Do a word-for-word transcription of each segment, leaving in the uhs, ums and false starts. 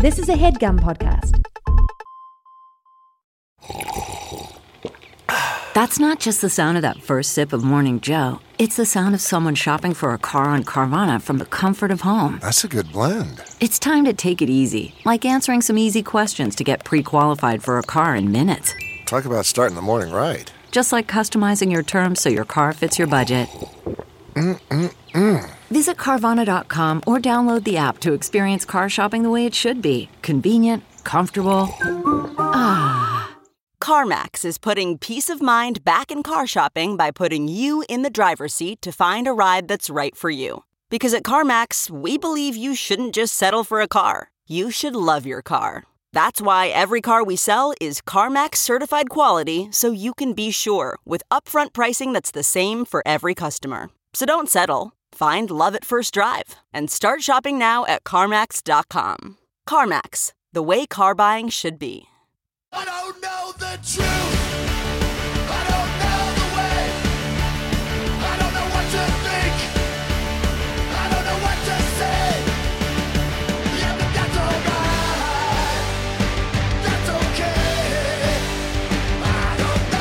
This is a HeadGum podcast. That's not just the sound of that first sip of Morning Joe. It's the sound of someone shopping for a car on Carvana from the comfort of home. That's a good blend. It's time to take it easy, like answering some easy questions to get pre-qualified for a car in minutes. Talk about starting the morning right. Just like customizing your terms so your car fits your budget. Mm-mm-mm. Visit Carvana dot com or download the app to experience car shopping the way it should be. Convenient, comfortable. Ah. CarMax is putting peace of mind back in car shopping by putting you in the driver's seat to find a ride that's right for you. Because at CarMax, we believe you shouldn't just settle for a car. You should love your car. That's why every car we sell is CarMax certified quality, so you can be sure with upfront pricing that's the same for every customer. So don't settle. Find love at first drive and start shopping now at CarMax dot com. CarMax, the way car buying should be. I don't know the truth. I don't know the way. I don't know what to think. I don't know what to say. Yeah, but that's alright. That's okay. I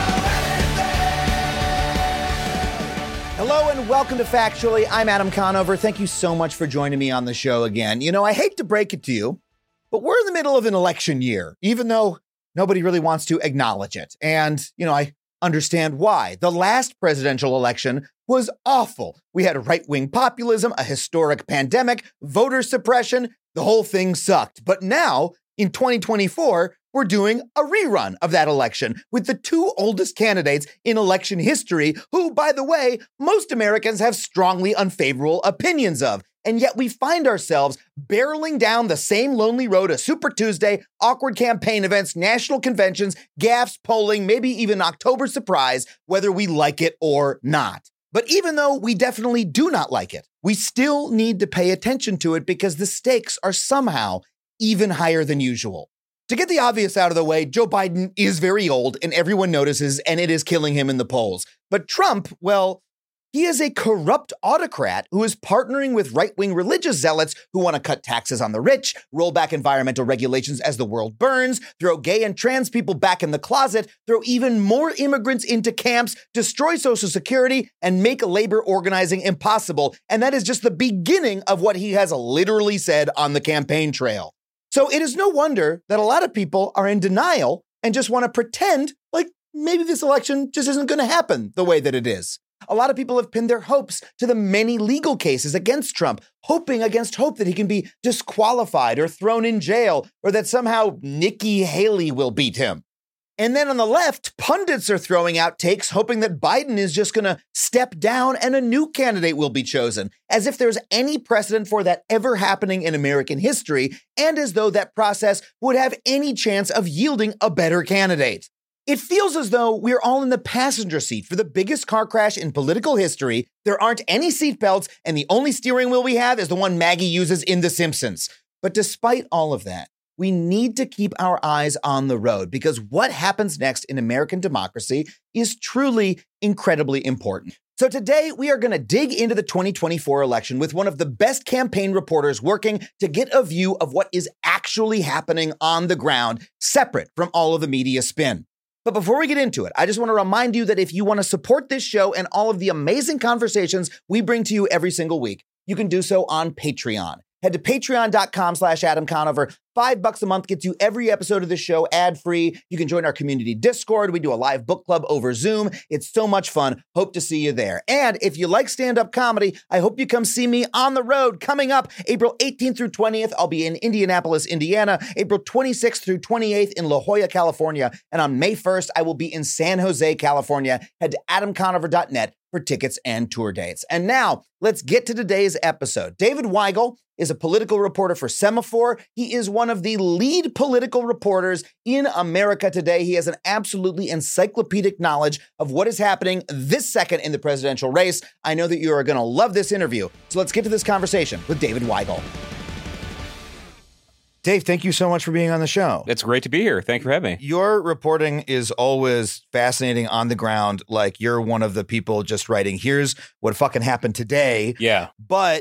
don't know anything. Hello and welcome to Factually. I'm Adam Conover. Thank you so much for joining me on the show again. You know, I hate to break it to you, but we're in the middle of an election year, even though nobody really wants to acknowledge it. And, you know, I understand why. The last presidential election was awful. We had right-wing populism, a historic pandemic, voter suppression. The whole thing sucked. But now, in twenty twenty-four, we're doing a rerun of that election with the two oldest candidates in election history, who, by the way, most Americans have strongly unfavorable opinions of. And yet we find ourselves barreling down the same lonely road of Super Tuesday, awkward campaign events, national conventions, gaffes, polling, maybe even October surprise, whether we like it or not. But even though we definitely do not like it, we still need to pay attention to it because the stakes are somehow even higher than usual. To get the obvious out of the way, Joe Biden is very old and everyone notices, and it is killing him in the polls. But Trump, well, he is a corrupt autocrat who is partnering with right-wing religious zealots who want to cut taxes on the rich, roll back environmental regulations as the world burns, throw gay and trans people back in the closet, throw even more immigrants into camps, destroy Social Security, and make labor organizing impossible. And that is just the beginning of what he has literally said on the campaign trail. So it is no wonder that a lot of people are in denial and just want to pretend like maybe this election just isn't going to happen the way that it is. A lot of people have pinned their hopes to the many legal cases against Trump, hoping against hope that he can be disqualified or thrown in jail, or that somehow Nikki Haley will beat him. And then on the left, pundits are throwing out takes, hoping that Biden is just going to step down and a new candidate will be chosen, as if there's any precedent for that ever happening in American history, and as though that process would have any chance of yielding a better candidate. It feels as though we're all in the passenger seat for the biggest car crash in political history. There aren't any seatbelts, and the only steering wheel we have is the one Maggie uses in The Simpsons. But despite all of that, we need to keep our eyes on the road, because what happens next in American democracy is truly incredibly important. So today, we are going to dig into the twenty twenty-four election with one of the best campaign reporters working to get a view of what is actually happening on the ground, separate from all of the media spin. But before we get into it, I just want to remind you that if you want to support this show and all of the amazing conversations we bring to you every single week, you can do so on Patreon. Head to patreon.com slash Adam Conover. Five bucks a month gets you every episode of the show ad-free. You can join our community Discord. We do a live book club over Zoom. It's so much fun. Hope to see you there. And if you like stand-up comedy, I hope you come see me on the road. Coming up April eighteenth through twentieth, I'll be in Indianapolis, Indiana. April twenty-sixth through twenty-eighth in La Jolla, California. And on May first, I will be in San Jose, California. Head to adam conover dot net for tickets and tour dates. And now, let's get to today's episode. David Weigel is a political reporter for Semafor. He is one of the lead political reporters in America today. He has an absolutely encyclopedic knowledge of what is happening this second in the presidential race. I know that you are going to love this interview. So let's get to this conversation with David Weigel. Dave, thank you so much for being on the show. It's great to be here. Thank you for having me. Your reporting is always fascinating on the ground. Like, you're one of the people just writing, here's what fucking happened today. Yeah. But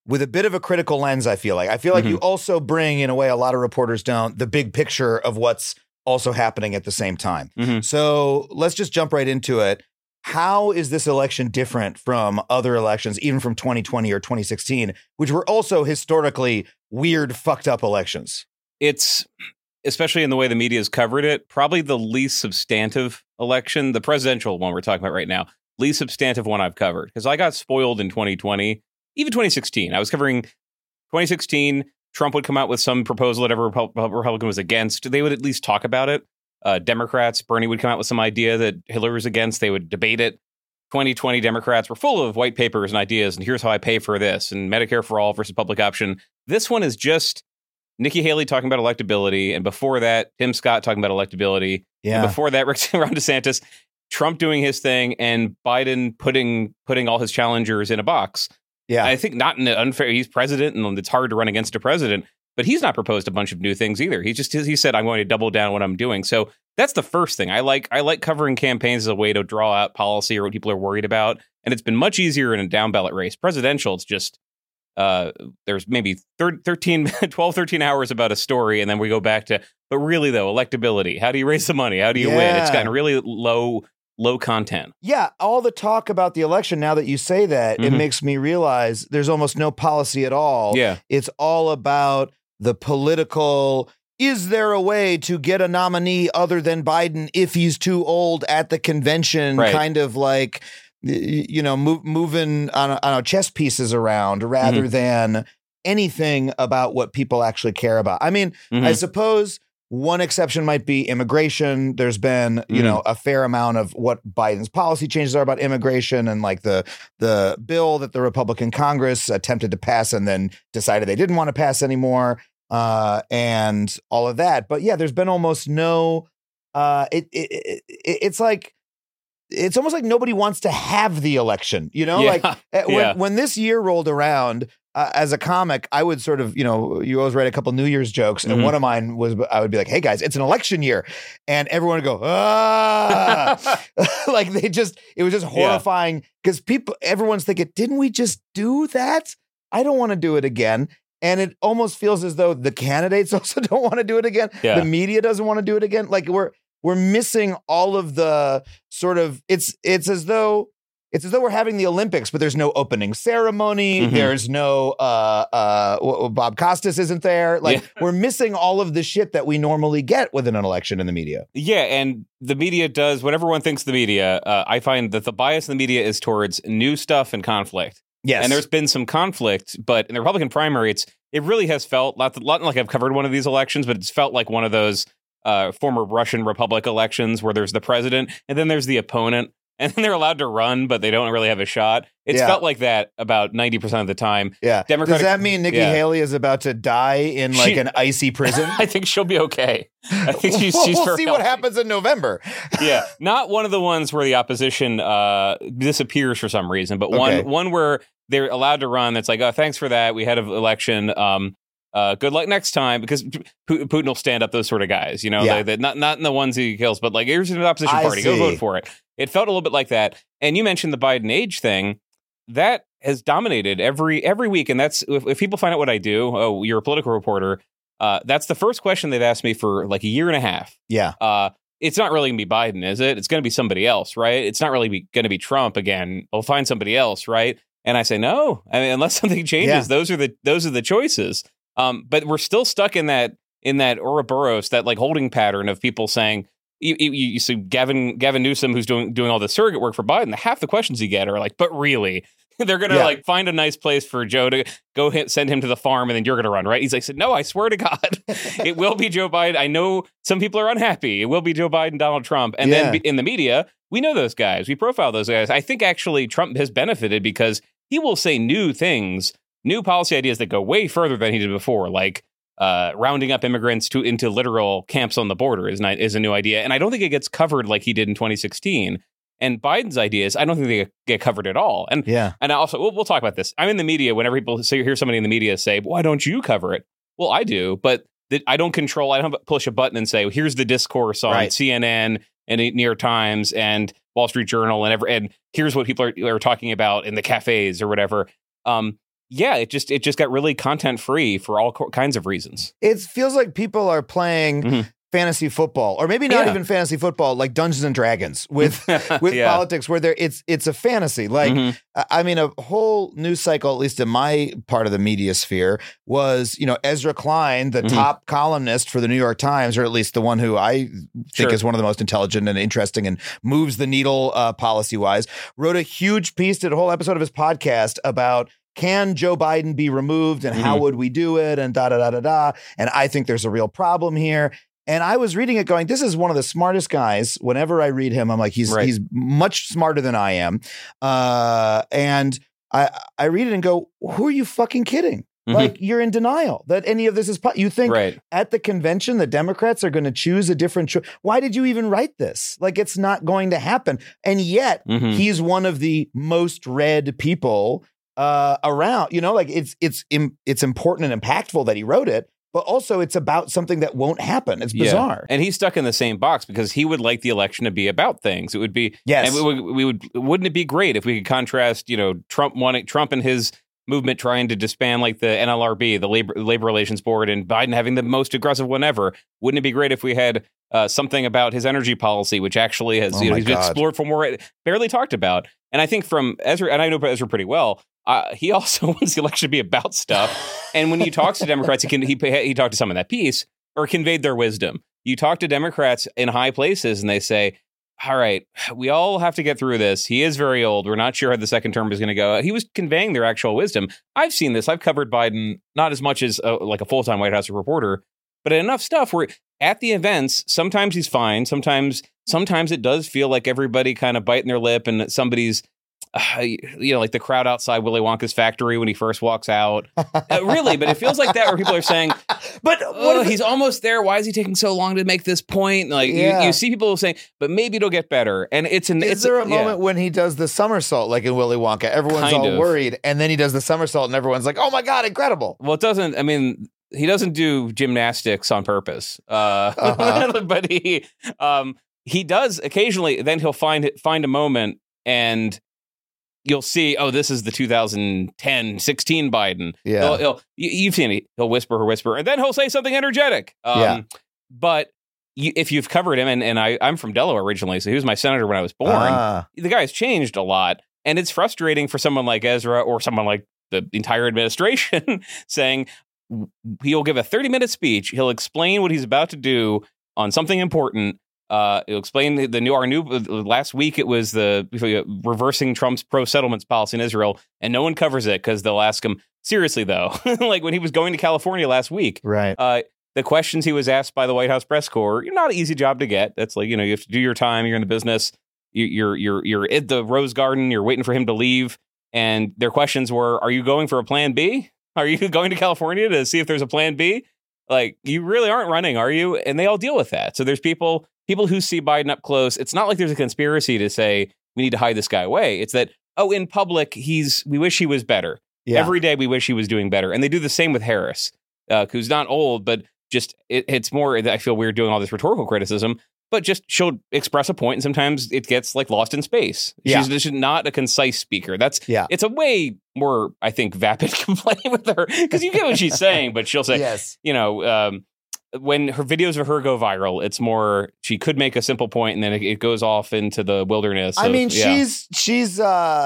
with a bit of a critical lens, I feel like. I feel like mm-hmm. you also bring, in a way, a lot of reporters don't, the big picture of what's also happening at the same time. Mm-hmm. So let's just jump right into it. How is this election different from other elections, even from twenty twenty or twenty sixteen, which were also historically weird, fucked up elections? It's, especially in the way the media has covered it, probably the least substantive election, the presidential one we're talking about right now, least substantive one I've covered. Because I got spoiled in twenty twenty, even twenty sixteen. I was covering twenty sixteen. Trump would come out with some proposal that every Repu- Republican was against. They would at least talk about it. Uh, Democrats, Bernie would come out with some idea that Hillary was against. They would debate it. twenty twenty Democrats were full of white papers and ideas, and here's how I pay for this, and Medicare for all versus public option. This one is just Nikki Haley talking about electability, and before that, Tim Scott talking about electability. Yeah. And before that, Ron DeSantis, Trump doing his thing, and Biden putting putting all his challengers in a box. Yeah, I think not in an unfair. He's president, and it's hard to run against a president. But he's not proposed a bunch of new things either. He just he said, "I'm going to double down what I'm doing." So that's the first thing I like. I like covering campaigns as a way to draw out policy or what people are worried about, and it's been much easier in a down ballot race. Presidential, it's just uh, there's maybe thirteen, twelve, thirteen hours about a story, and then we go back to. But really, though, electability. How do you raise the money? How do you yeah. win? It's gotten really low. Low content. Yeah, all the talk about the election, now that you say that, mm-hmm. it makes me realize there's almost no policy at all. Yeah. It's all about the political, is there a way to get a nominee other than Biden if he's too old at the convention, right. kind of like, you know, move, moving on, on chess pieces around rather mm-hmm. than anything about what people actually care about. I mean, mm-hmm. I suppose one exception might be immigration. There's been, you mm. know, a fair amount of what Biden's policy changes are about immigration, and like the the bill that the Republican Congress attempted to pass and then decided they didn't want to pass anymore, uh, and all of that. But yeah, there's been almost no. Uh, it, it, it it's like it's almost like nobody wants to have the election. You know, yeah. like when yeah. when this year rolled around. Uh, as a comic, I would sort of, you know, you always write a couple New Year's jokes. And mm-hmm. one of mine was, I would be like, hey guys, it's an election year. And everyone would go, ah, like they just, it was just horrifying because yeah. people, everyone's thinking, didn't we just do that? I don't want to do it again. And it almost feels as though the candidates also don't want to do it again. Yeah. The media doesn't want to do it again. Like we're, we're missing all of the sort of, it's, it's as though, It's as though we're having the Olympics, but there's no opening ceremony. Mm-hmm. There's no uh, uh, Bob Costas isn't there. Like yeah. we're missing all of the shit that we normally get with an election in the media. Yeah, and the media does what everyone thinks the media. Uh, I find that the bias in the media is towards new stuff and conflict. Yes, and there's been some conflict, but in the Republican primary, it's it really has felt not, not like I've covered one of these elections, but it's felt like one of those uh, former Russian Republic elections where there's the president and then there's the opponent. And then they're allowed to run, but they don't really have a shot. It's yeah. felt like that about ninety percent of the time. Yeah. Democratic, Does that mean Nikki yeah. Haley is about to die in like she, an icy prison? I think she'll be okay. I think she's, we'll, she's We'll see healthy. what happens in November. Yeah. Not one of the ones where the opposition uh, disappears for some reason, but one, okay. one where they're allowed to run that's like, oh, thanks for that. We had an election. Um, uh, good luck next time, because P- Putin will stand up those sort of guys, you know, yeah. they, they, not not in the ones he kills, but like, here's an opposition I party. see. Go vote for it. It felt a little bit like that. And you mentioned the Biden age thing. That has dominated every every week. And that's if, if people find out what I do, oh, you're a political reporter. Uh, that's the first question they've asked me for like a year and a half. Yeah. Uh, it's not really going to be Biden, is it? It's going to be somebody else, right? It's not really going to be Trump again. We'll find somebody else, right? And I say, no, I mean, unless something changes, Yeah. those are the those are the choices. Um, but we're still stuck in that in that Ouroboros, that like holding pattern of people saying, you, you, you see Gavin Gavin Newsom, who's doing doing all the surrogate work for Biden. Half the questions you get are like, but really, they're going to Yeah. like find a nice place for Joe to go hit, send him to the farm, and then you're going to run, right? He's like, no, I swear to God, it will be Joe Biden. I know some people are unhappy. It will be Joe Biden, Donald Trump. And Yeah. then in the media, we know those guys. We profile those guys. I think actually Trump has benefited because he will say new things, new policy ideas that go way further than he did before, like uh, rounding up immigrants to into literal camps on the border is not, is a new idea. And I don't think it gets covered like he did in twenty sixteen. And Biden's ideas, I don't think they get covered at all. And Yeah. and also, we'll, we'll talk about this. I'm in the media. Whenever people say, hear somebody in the media say, why don't you cover it? Well, I do, but the, I don't control. I don't push a button and say, well, here's the discourse on Right. C N N and New York Times and Wall Street Journal and ever, and here's what people are, are talking about in the cafes or whatever. Um, yeah, it just it just got really content free for all co- kinds of reasons. It feels like people are playing Mhm. fantasy football, or maybe not Yeah. even fantasy football, like Dungeons and Dragons with with Yeah. politics, where there it's it's a fantasy. Like Mhm. I- I mean, a whole news cycle, at least in my part of the media sphere, was you know Ezra Klein, the Mhm. top columnist for the New York Times, or at least the one who I think Sure. is one of the most intelligent and interesting and moves the needle uh, policy wise, wrote a huge piece, did a whole episode of his podcast about. Can Joe Biden be removed and how Mhm. would we do it? And da da da da da. And I think there's a real problem here. And I was reading it going, this is one of the smartest guys. Whenever I read him, I'm like, he's Right. he's much smarter than I am. Uh, and I I read it and go, who are you fucking kidding? Mhm. Like, you're in denial that any of this is, po- you think Right. at the convention, the Democrats are going to choose a different choice. Why did you even write this? Like, it's not going to happen. And yet Mhm. he's one of the most read people uh, around, you know, like it's, it's, im- it's important and impactful that he wrote it, but also it's about something that won't happen. It's bizarre. Yeah. And he's stuck in the same box because he would like the election to be about things. It would be, Yes. and we would, we would, wouldn't it be great if we could contrast, you know, Trump wanting, Trump and his movement trying to disband like the N L R B, the Labor Labor Relations Board, and Biden having the most aggressive one ever. Wouldn't it be great if we had uh, something about his energy policy, which actually has Oh you know my he's been God. explored for more, barely talked about. And I think from Ezra, and I know Ezra pretty well, uh, he also wants the election to be about stuff. And when he talks to Democrats, he can he he talked to some in that piece or conveyed their wisdom. You talk to Democrats in high places, and they say, all right, we all have to get through this. He is very old. We're not sure how the second term is going to go. He was conveying their actual wisdom. I've seen this. I've covered Biden, not as much as uh, like a full-time White House reporter, but enough stuff where at the events, sometimes he's fine. Sometimes, sometimes it does feel like everybody kind of biting their lip and that somebody's, uh, you know, like the crowd outside Willy Wonka's factory when he first walks out. Uh, really, but it feels like that where people are saying, But oh, what if he's almost there. Why is he taking so long to make this point? Like Yeah. you, you see people saying, but maybe it'll get better. And it's an. Is it's there a yeah. moment when he does the somersault like in Willy Wonka? Everyone's Kind all of. worried, and then he does the somersault, and everyone's like, "Oh my god, incredible!" Well, it doesn't. I mean, he doesn't do gymnastics on purpose, uh, Uh-huh. but he um, he does occasionally. Then he'll find it, find a moment, and you'll see. Oh, this is the two thousand ten, sixteen Biden. Yeah. He'll, he'll, you, you've seen it. He'll whisper her whisper, and then he'll say something energetic. Um, Yeah. But you, if you've covered him, and, and I, I'm from Delaware originally, so he was my senator when I was born. Ah. The guy's changed a lot, and it's frustrating for someone like Ezra or someone like the entire administration saying he'll give a thirty minute speech. He'll explain what he's about to do on something important. Uh, he'll explain the, the new, our new, last week it was the reversing Trump's pro settlements policy in Israel, and no one covers it because they'll ask him, seriously though, like when he was going to California last week, Right. uh, the questions he was asked by the White House press corps, you're not an easy job to get. That's like, you know, you have to do your time. You're in the business. You, you're you're you're at the Rose Garden. You're waiting for him to leave. And their questions were, are you going for a plan B? Are you going to California to see if there's a plan B? Like, you really aren't running, are you? And they all deal with that. So there's people people who see Biden up close. It's not like there's a conspiracy to say we need to hide this guy away. It's that, oh, in public, he's we wish he was better. Yeah. Every day we wish he was doing better. And they do the same with Harris, uh, who's not old, but just it, it's more, I feel weird doing all this rhetorical criticism, but just she'll express a point and sometimes it gets like lost in space. Yeah. She's just not a concise speaker. That's, Yeah. it's a way more, I think, vapid complaint with her because you get what she's saying, but she'll say, Yes. you know, um, when her videos of her go viral, it's more, she could make a simple point and then it, it goes off into the wilderness. I of- mean, yeah. she's she's.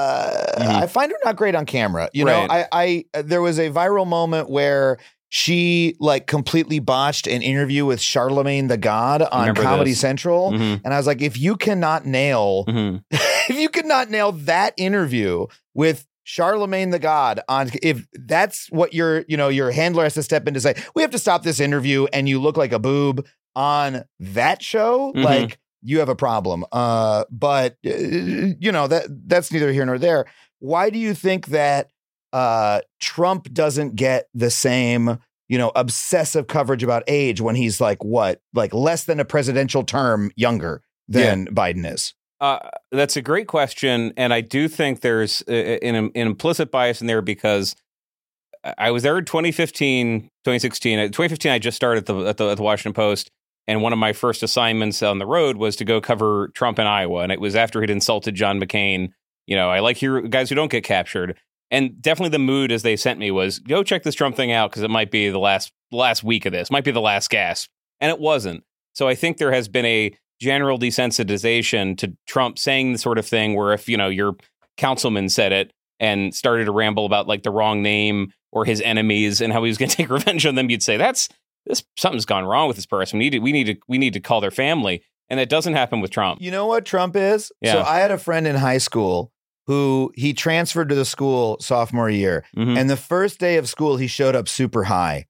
uh Mhm. I find her not great on camera. You Right. know, I I there was a viral moment where she like completely botched an interview with Charlemagne the God on remember Comedy this. Central, Mhm. and I was like, if you cannot nail, Mhm. if you could not nail that interview with Charlemagne the God on, if that's what your, you know, your handler has to step in to say, we have to stop this interview and you look like a boob on that show, Mhm. like you have a problem. Uh, but uh, you know, that that's neither here nor there. Why do you think that uh, Trump doesn't get the same, you know, obsessive coverage about age when he's like, what, like less than a presidential term younger than Biden is? Uh, that's a great question, and I do think there's a- an, an implicit bias in there because I was there in twenty fifteen, twenty sixteen. In twenty fifteen, I just started at the, at the at the Washington Post, and one of my first assignments on the road was to go cover Trump in Iowa, and it was after he'd insulted John McCain. You know, I like your guys who don't get captured. And definitely the mood as they sent me was, go check this Trump thing out because it might be the last last week of this, might be the last gasp. And it wasn't. So I think there has been a general desensitization to Trump saying the sort of thing where if, you know, your councilman said it and started to ramble about like the wrong name or his enemies and how he was going to take revenge on them, you'd say, that's this something's gone wrong with this person. We need to, we need to, we need to call their family. And that doesn't happen with Trump. You know what Trump is? Yeah. So I had a friend in high school who he transferred to the school sophomore year. Mhm. And the first day of school, he showed up super high.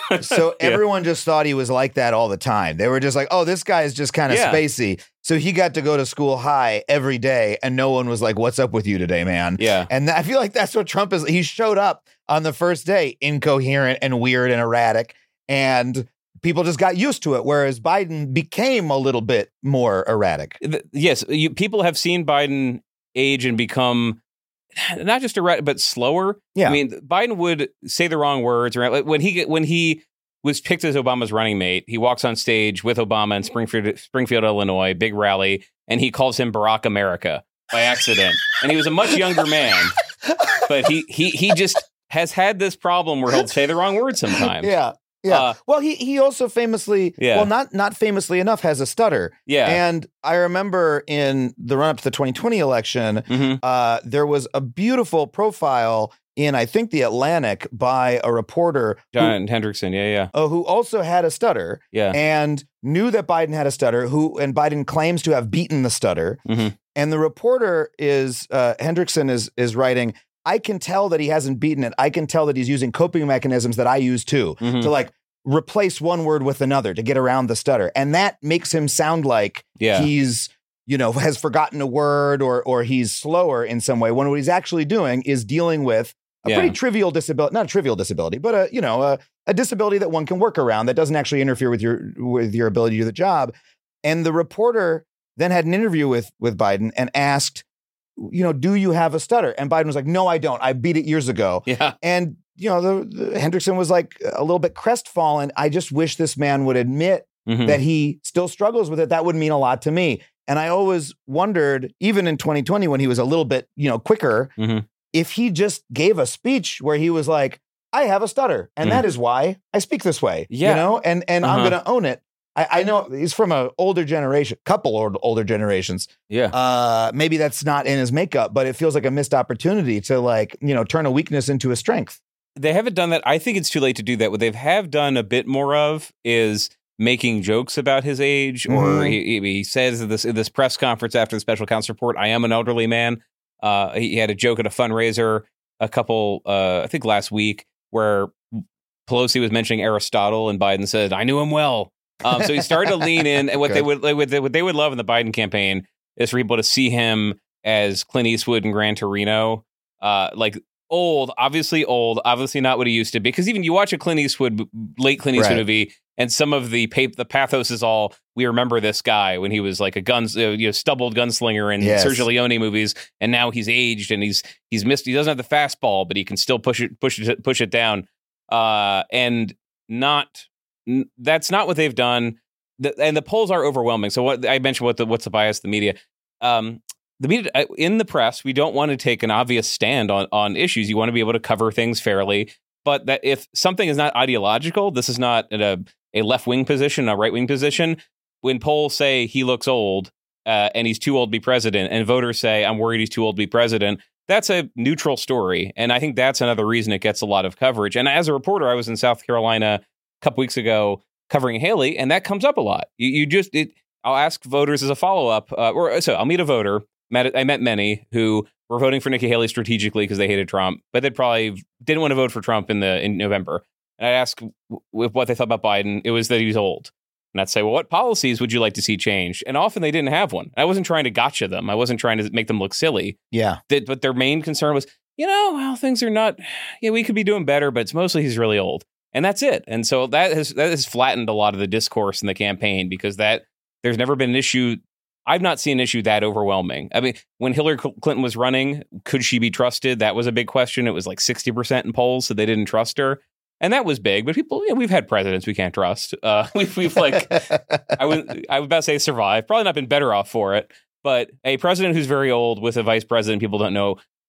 So Yeah. everyone just thought he was like that all the time. They were just like, oh, this guy is just kind of Yeah. spacey. So he got to go to school high every day. And no one was like, what's up with you today, man? Yeah. And I feel like that's what Trump is. He showed up on the first day incoherent and weird and erratic. And people just got used to it, whereas Biden became a little bit more erratic. Th- Yes, you, people have seen Biden age and become not just erratic, but slower. Yeah. I mean, Biden would say the wrong words. Right? Like when he get- when he was picked as Obama's running mate, he walks on stage with Obama in Springfield, Springfield, Illinois, big rally, and he calls him Barack America by accident. And he was a much younger man, but he he he just has had this problem where he'll say the wrong word sometimes. Yeah. Yeah. Uh, well, he he also famously, Yeah. well, not not famously enough, has a stutter. Yeah. And I remember in the run up to the twenty twenty election, Mhm. uh, there was a beautiful profile in, I think, the Atlantic by a reporter who, John Hendrickson. Yeah, yeah, oh, who also had a stutter yeah. and knew that Biden had a stutter. Who and Biden claims to have beaten the stutter. Mhm. And the reporter is uh, Hendrickson is is writing, I can tell that he hasn't beaten it. I can tell that he's using coping mechanisms that I use too, Mhm. to like replace one word with another to get around the stutter. And that makes him sound like Yeah. he's, you know, has forgotten a word or or he's slower in some way, when what he's actually doing is dealing with a Yeah. pretty trivial disability, not a trivial disability, but a, you know, a, a disability that one can work around that doesn't actually interfere with your with your ability to do the job. And the reporter then had an interview with with Biden and asked, you know, do you have a stutter? And Biden was like, no, I don't. I beat it years ago. Yeah. And, you know, the, the Hendrickson was like a little bit crestfallen. I just wish this man would admit Mhm. that he still struggles with it. That would mean a lot to me. And I always wondered, even in twenty twenty, when he was a little bit, you know, quicker, Mhm. if he just gave a speech where he was like, I have a stutter, and Mm. that is why I speak this way. Yeah. You know, and and I'm Uh-huh. going to own it. I, I know he's from an older generation, couple old, older generations. Yeah. Uh, maybe that's not in his makeup, but it feels like a missed opportunity to like, you know, turn a weakness into a strength. They haven't done that. I think it's too late to do that. What they have done a bit more of is making jokes about his age, or Mhm. he, he says in this in this press conference after the special counsel report, "I am an elderly man." Uh, he had a joke at a fundraiser a couple, uh, I think last week, where Pelosi was mentioning Aristotle, and Biden said, "I knew him well." Um, so he started to lean in, and what they Good. would like, what they, what they would love in the Biden campaign is for people to see him as Clint Eastwood in Gran Torino, uh, like old, obviously old, obviously not what he used to be. Because even you watch a Clint Eastwood, late Clint Eastwood Right. movie, and some of the pa- the pathos is all, we remember this guy when he was like a guns, uh, you know, stubbled gunslinger in Yes. Sergio Leone movies, and now he's aged and he's he's missed. He doesn't have the fastball, but he can still push it push it push it down. Uh, and not n- that's not what they've done. The, and the polls are overwhelming. So what I mentioned, what the what's the bias of the media? Um, the media uh, in the press, we don't want to take an obvious stand on on issues. You want to be able to cover things fairly. But that if something is not ideological, this is not a a left wing position, a right wing position. When polls say he looks old uh, and he's too old to be president, and voters say I'm worried he's too old to be president, that's a neutral story. And I think that's another reason it gets a lot of coverage. And as a reporter, I was in South Carolina a couple weeks ago covering Haley, and that comes up a lot. You, you just, it, I'll ask voters as a follow up, uh, or so I'll meet a voter. Met, I met many who were voting for Nikki Haley strategically because they hated Trump, but they probably didn't want to vote for Trump in the in November. And I asked w- what they thought about Biden. It was that he was old. And I'd say, well, what policies would you like to see changed? And often they didn't have one. I wasn't trying to gotcha them. I wasn't trying to make them look silly. Yeah. That, but their main concern was, you know, well, things are not, yeah, we could be doing better, but it's mostly he's really old. And that's it. And so that has that has flattened a lot of the discourse in the campaign, because that there's never been an issue. I've not seen an issue that overwhelming. I mean, when Hillary Clinton was running, could she be trusted? That was a big question. It was like sixty percent in polls, so they didn't trust her. And that was big. But people, you know, we've had presidents we can't trust. Uh, we've, we've like, I would, I would about to say survived. Probably not been better off for it. But a president who's very old with a vice president people don't know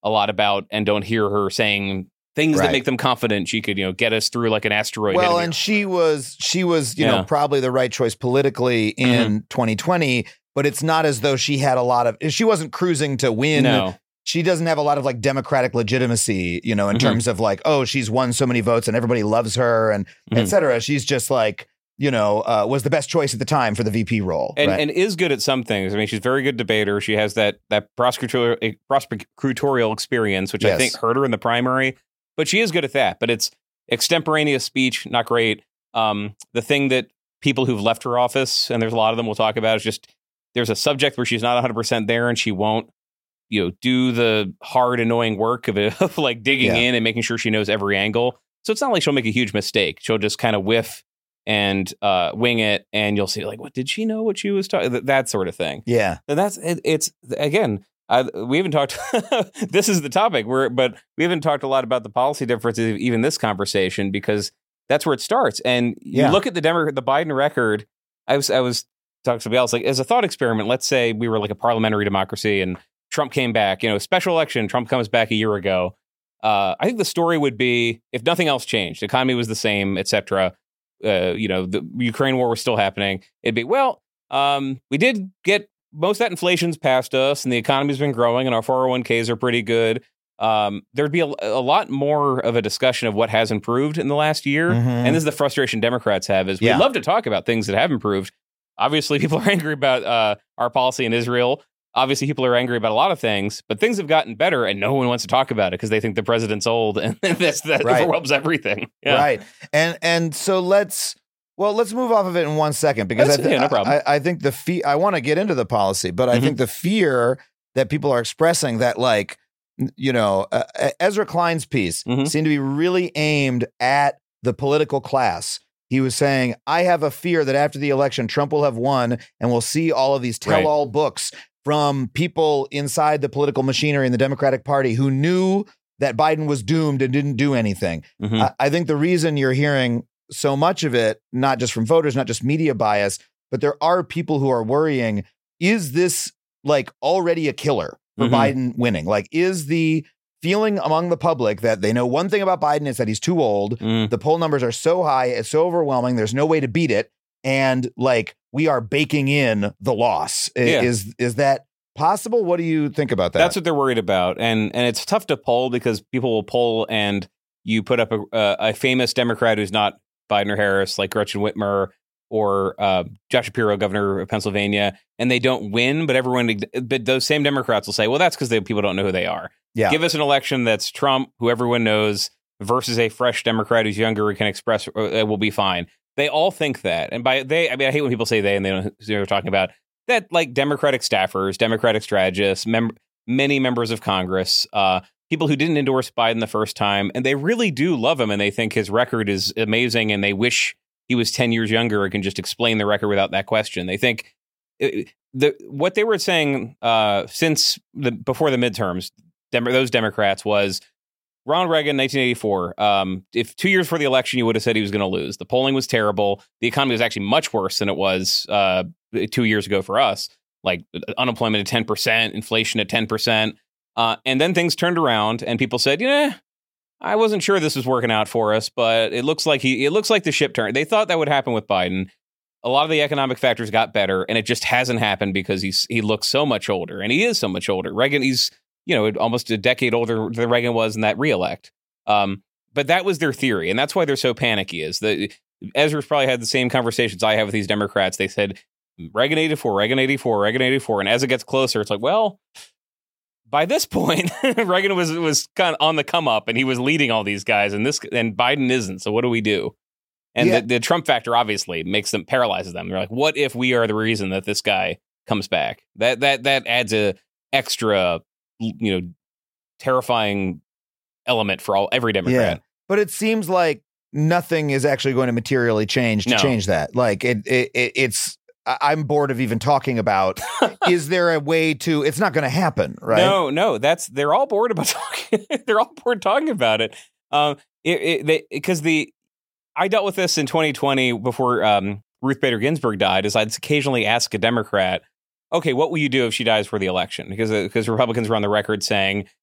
a lot about and don't hear her saying things Right. that make them confident she could, you know, get us through like an asteroid. Well, hitting and the- she was she was, you know, Yeah. probably the right choice politically in twenty twenty, but it's not as though she had a lot of she wasn't cruising to win. no. She doesn't have a lot of like democratic legitimacy, you know, in Mhm. terms of like, oh, she's won so many votes and everybody loves her and Mhm. et cetera. She's just like, you know, uh, was the best choice at the time for the V P role. And, right? and is good at some things. I mean, she's a very good debater. She has that that prosecutorial, eh, prosecutorial experience, which I Yes. think hurt her in the primary. But she is good at that. But it's extemporaneous speech, not great. Um, the thing that people who've left her office, and there's a lot of them we'll talk about, is just there's a subject where she's not one hundred percent there and she won't, you know, do the hard, annoying work of, it, of like digging Yeah. in and making sure she knows every angle. So it's not like she'll make a huge mistake. She'll just kind of whiff and uh, wing it, and you'll see like, what did she know what she was talking? That, that sort of thing. yeah. And that's it, it's again. I, we haven't talked. This is the topic. We're but we haven't talked a lot about the policy differences, even this conversation, because that's where it starts. And you Yeah. look at the Demo- the Biden record. I was I was talking to somebody else, like as a thought experiment. Let's say we were like a parliamentary democracy, and Trump came back. You know, special election. Trump comes back a year ago. Uh, I think the story would be if nothing else changed, the economy was the same, et cetera. Uh, you know, the Ukraine war was still happening. It'd be well. Um, we did get. Most of that inflation's past us and the economy's been growing and our four oh one k's are pretty good. Um, there'd be a, a lot more of a discussion of what has improved in the last year. Mhm. And this is the frustration Democrats have is we Yeah. love to talk about things that have improved. Obviously, people are angry about uh, our policy in Israel. Obviously, people are angry about a lot of things, but things have gotten better and no one wants to talk about it because they think the president's old and that's, that Right. overwhelms everything. Yeah. Right. And and so let's well, let's move off of it in one second because I, That's- th- yeah, no problem. I, I think the fe- I want to get into the policy, but I Mhm. think the fear that people are expressing that like, n- you know, uh, Ezra Klein's piece Mhm. seemed to be really aimed at the political class. He was saying, I have a fear that after the election, Trump will have won and we'll see all of these Right. tell-all books from people inside the political machinery in the Democratic Party who knew that Biden was doomed and didn't do anything. Mhm. I, I think the reason you're hearing so much of it, not just from voters, not just media bias, but there are people who are worrying, is this like already a killer for Mhm. Biden winning? Like, is the feeling among the public that they know one thing about Biden is that he's too old. Mm. The poll numbers are so high, it's so overwhelming, there's no way to beat it. And like, we are baking in the loss. I- Yeah. Is, is that possible? What do you think about that? That's what they're worried about, and and it's tough to poll because people will poll, and you put up a, a, a famous Democrat who's not Biden or Harris, like Gretchen Whitmer or uh, Josh Shapiro, governor of Pennsylvania, and they don't win. But everyone, but those same Democrats will say, "Well, that's because people don't know who they are." Yeah. Give us an election that's Trump, who everyone knows, versus a fresh Democrat who's younger and can express, uh, will be fine. They all think that, and by they, I mean, I hate when people say they and they don't know who they're talking about. That like Democratic staffers, Democratic strategists, mem- many members of Congress, uh, people who didn't endorse Biden the first time, and they really do love him, and they think his record is amazing, and they wish he was ten years younger and can just explain the record without that question. They think uh, the what they were saying uh, since the before the midterms, Dem- those Democrats was Ronald Reagan, nineteen eighty-four. Um, if two years before the election, you would have said he was going to lose. The polling was terrible. The economy was actually much worse than it was uh, two years ago for us. Like unemployment at ten percent, inflation at ten percent. Uh, and then things turned around and people said, yeah, I wasn't sure this was working out for us, but it looks like he, it looks like the ship turned. They thought that would happen with Biden. A lot of the economic factors got better, and it just hasn't happened because he's he looks so much older, and he is so much older. Reagan, he's you know almost a decade older than Reagan was in that reelect. Um, but that was their theory, and that's why they're so panicky. Is that Ezra's probably had the same conversations I have with these Democrats. They said Reagan eighty-four, Reagan eighty-four, Reagan eighty-four, and as it gets closer, it's like, well, by this point, Reagan was was kind of on the come up, and he was leading all these guys, and this and Biden isn't. So what do we do? And Yeah. the, the Trump factor obviously makes them paralyzes them. They're like, what if we are the reason that this guy comes back? That that that adds a extra, you know, terrifying element for all every Democrat. But it seems like nothing is actually going to materially change to No. change that. Like it, it, it it's. I- I'm bored of even talking about. Is there a way to? It's not going to happen, right? No, no, that's they're all bored about talking. They're all bored talking about it. Um, it, it they because the I dealt with this in twenty twenty before um, Ruth Bader Ginsburg died. Is I'd occasionally ask a Democrat, okay, what will you do if she dies for the election? Because because Republicans were on the record saying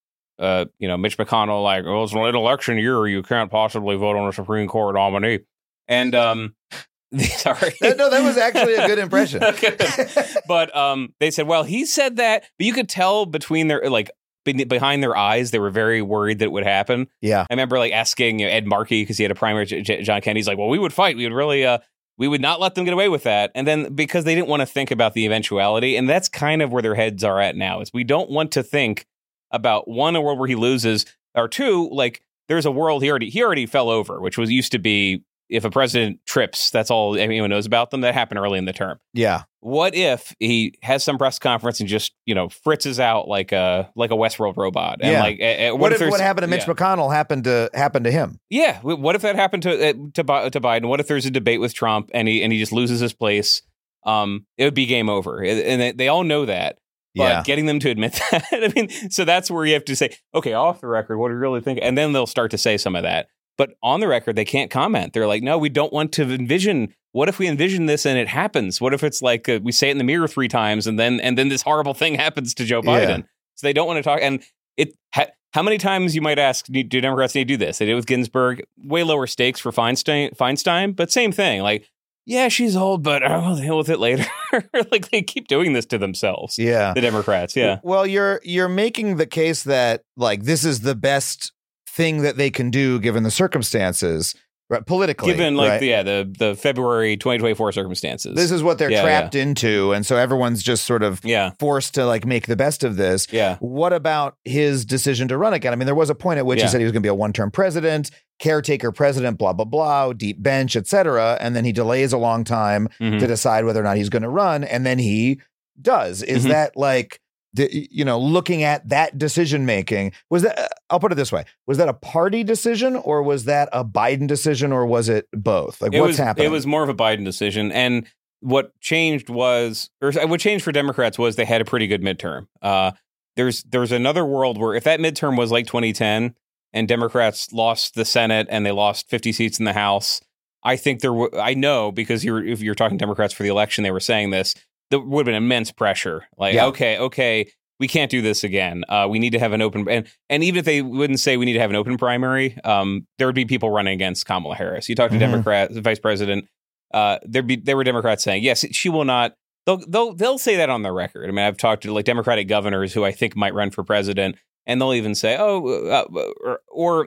uh, you know, Mitch McConnell, like, oh, it's an election year. You can't possibly vote on a Supreme Court nominee. And, um, sorry. No, that was actually a good impression. Okay. But um, they said, well, he said that, but you could tell between their, like, be- behind their eyes, they were very worried that it would happen. Yeah. I remember, like, asking you know, Ed Markey, because he had a primary, J- J- John Kennedy's like, well, we would fight. We would really, uh, we would not let them get away with that. And then because they didn't want to think about the eventuality, and that's kind of where their heads are at now, is we don't want to think about, one, a world where he loses, or two, like, there's a world he already, he already fell over, which was used to be, if a president trips, that's all anyone knows about them. That happened early in the term. Yeah. What if he has some press conference and just, you know, fritzes out like a like a Westworld robot? And Yeah. like, uh, what, What, if, if what happened to Mitch yeah. McConnell happened to happen to him? Yeah. What if that happened to uh, to Bi- to Biden? What if there's a debate with Trump and he and he just loses his place? Um, it would be game over, and they, they all know that. But Yeah. getting them to admit that, I mean, so that's where you have to say, okay, off the record, what do you really think? And then they'll start to say some of that. But on the record, they can't comment. They're like, no, we don't want to envision. What if we envision this and it happens? What if it's like uh, we say it in the mirror three times and then and then this horrible thing happens to Joe Biden? Yeah. So they don't want to talk. And it ha- how many times you might ask, do Democrats need to do this? They did it with Ginsburg. Way lower stakes for Feinstein, Feinstein, but same thing. Like, yeah, she's old, but I'll deal with it later. Like they keep doing this to themselves. Yeah. The Democrats. Yeah. Well, you're you're making the case that like this is the best thing that they can do given the circumstances, right? Politically, Given like right? the, yeah the the February twenty twenty-four circumstances. This is what they're Yeah, trapped into, and so everyone's just sort of yeah forced to like make the best of this. yeah What about his decision to run again? I mean, there was a point at which Yeah. he said he was going to be a one-term president, caretaker president, blah blah blah, deep bench, et cetera, and then he delays a long time Mhm. to decide whether or not he's going to run, and then he does. Is Mhm. that like? The, you know, looking at that decision making, was that, I'll put it this way, was that a party decision or was that a Biden decision or was it both? Like it what's was happening? it was more of a Biden decision, and what changed was, or what changed for Democrats was they had a pretty good midterm. Uh, there's there's another world where if that midterm was like twenty ten and Democrats lost the Senate and they lost fifty seats in the House, I think there w- I know because you're if you're talking Democrats for the election, they were saying this. There would have been immense pressure. Like, Yeah. okay, okay, we can't do this again. Uh, we need to have an open and and even if they wouldn't say we need to have an open primary, um, there would be people running against Kamala Harris. You talk to Mhm. Democrats, the vice president. Uh, there'd be there were Democrats saying yes, she will not. They'll they'll they'll say that on the record. I mean, I've talked to like Democratic governors who I think might run for president, and they'll even say, oh, uh, or, or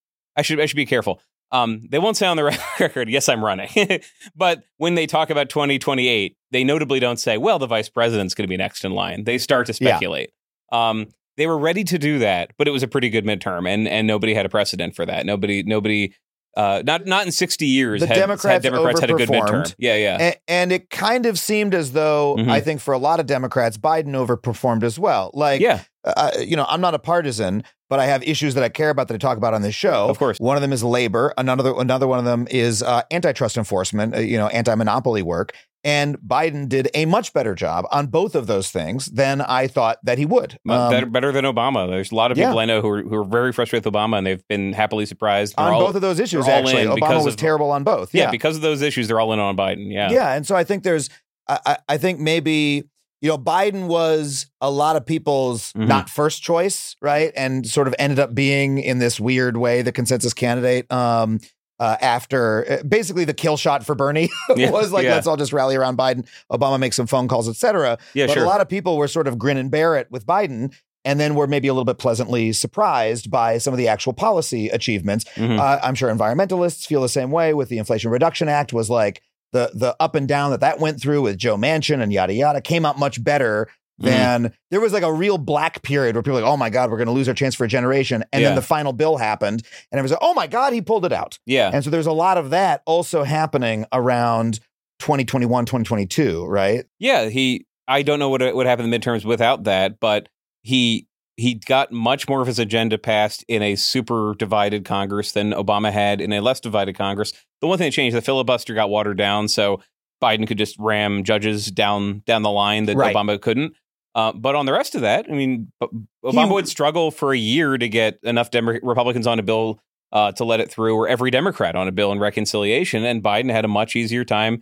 I should I should be careful. Um, they won't say on the record, yes, I'm running. But when they talk about twenty twenty-eight, they notably don't say, well, the vice president's going to be next in line. They start to Yeah. speculate. Um, they were ready to do that, but it was a pretty good midterm, and and nobody had a precedent for that. Nobody, nobody, uh, not not in sixty years. The had, Democrats had Democrats had a good overperformed. midterm. Yeah, yeah. And, and it kind of seemed as though, Mhm. I think for a lot of Democrats, Biden overperformed as well. Like, Yeah. uh, you know, I'm not a partisan, but I have issues that I care about that I talk about on this show. Of course. One of them is labor. Another another one of them is uh, antitrust enforcement, uh, you know, anti-monopoly work. And Biden did a much better job on both of those things than I thought that he would. Um, better, better than Obama. There's a lot of yeah. people I know who are, who are very frustrated with Obama, and they've been happily surprised. They're on all- both of those issues, they're all actually. in Obama because was of- terrible on both. Yeah, Yeah. because of those issues, they're all in on Biden. Yeah. Yeah. And so I think there's, I, I I think maybe, you know, Biden was a lot of people's Mhm. not first choice, right? And sort of ended up being in this weird way the consensus candidate um, uh, after uh, basically the kill shot for Bernie Yeah, was like, yeah. let's all just rally around Biden. Obama makes some phone calls, et cetera. Yeah, but sure. a lot of people were sort of grin and bear it with Biden. And then were maybe a little bit pleasantly surprised by some of the actual policy achievements. Mhm. Uh, I'm sure environmentalists feel the same way with the Inflation Reduction Act was like the the up and down that that went through with Joe Manchin and yada, yada came out much better than there was like a real black period where people were like, oh my God, we're going to lose our chance for a generation. And Yeah. then the final bill happened and it was like, oh my God, he pulled it out. Yeah. And so there's a lot of that also happening around twenty twenty-one, twenty twenty-two, right? Yeah, he. I don't know what what happened in the midterms without that, but he he got much more of his agenda passed in a super divided Congress than Obama had in a less divided Congress. The one thing that changed, the filibuster got watered down, so Biden could just ram judges down down the line that Right. Obama couldn't. Uh, but on the rest of that, I mean, B- Obama He- would struggle for a year to get enough Demo- Republicans on a bill uh, to let it through, or every Democrat on a bill in reconciliation, and Biden had a much easier time.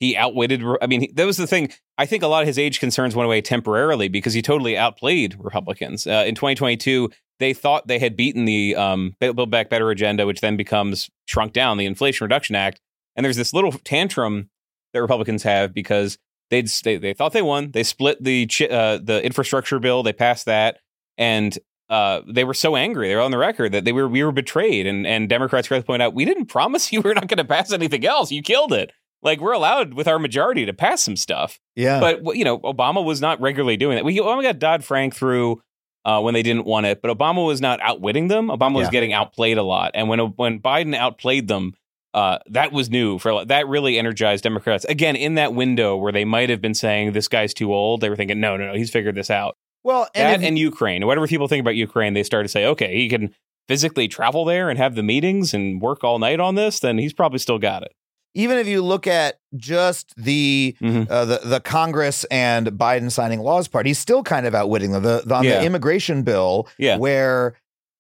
he outwitted. I mean, he, that was the thing. I think a lot of his age concerns went away temporarily because he totally outplayed Republicans. Uh, in twenty twenty-two, they thought they had beaten the um, Build Back Better agenda, which then becomes shrunk down, the Inflation Reduction Act. And there's this little tantrum that Republicans have because they'd they, they thought they won. They split the uh, the infrastructure bill. They passed that, and uh, they were so angry. They were on the record that they were we were betrayed. And and Democrats tried to point out, we didn't promise you we're not going to pass anything else. You killed it. Like, we're allowed with our majority to pass some stuff. Yeah. But, you know, Obama was not regularly doing that. We Obama got Dodd-Frank through uh, when they didn't want it, but Obama was not outwitting them. Obama was Yeah. getting getting outplayed a lot. And when when Biden outplayed them, uh, that was new. For that really energized Democrats. Again, in that window where they might have been saying, this guy's too old, they were thinking, no, no, no, he's figured this out. Well, and that if- and Ukraine. Whatever people think about Ukraine, they started to say, okay, he can physically travel there and have the meetings and work all night on this, then he's probably still got it. even if you look at just the Mm-hmm. uh, the the Congress and Biden signing laws part, he's still kind of outwitting them. The, the, on Yeah. the immigration bill, Yeah. where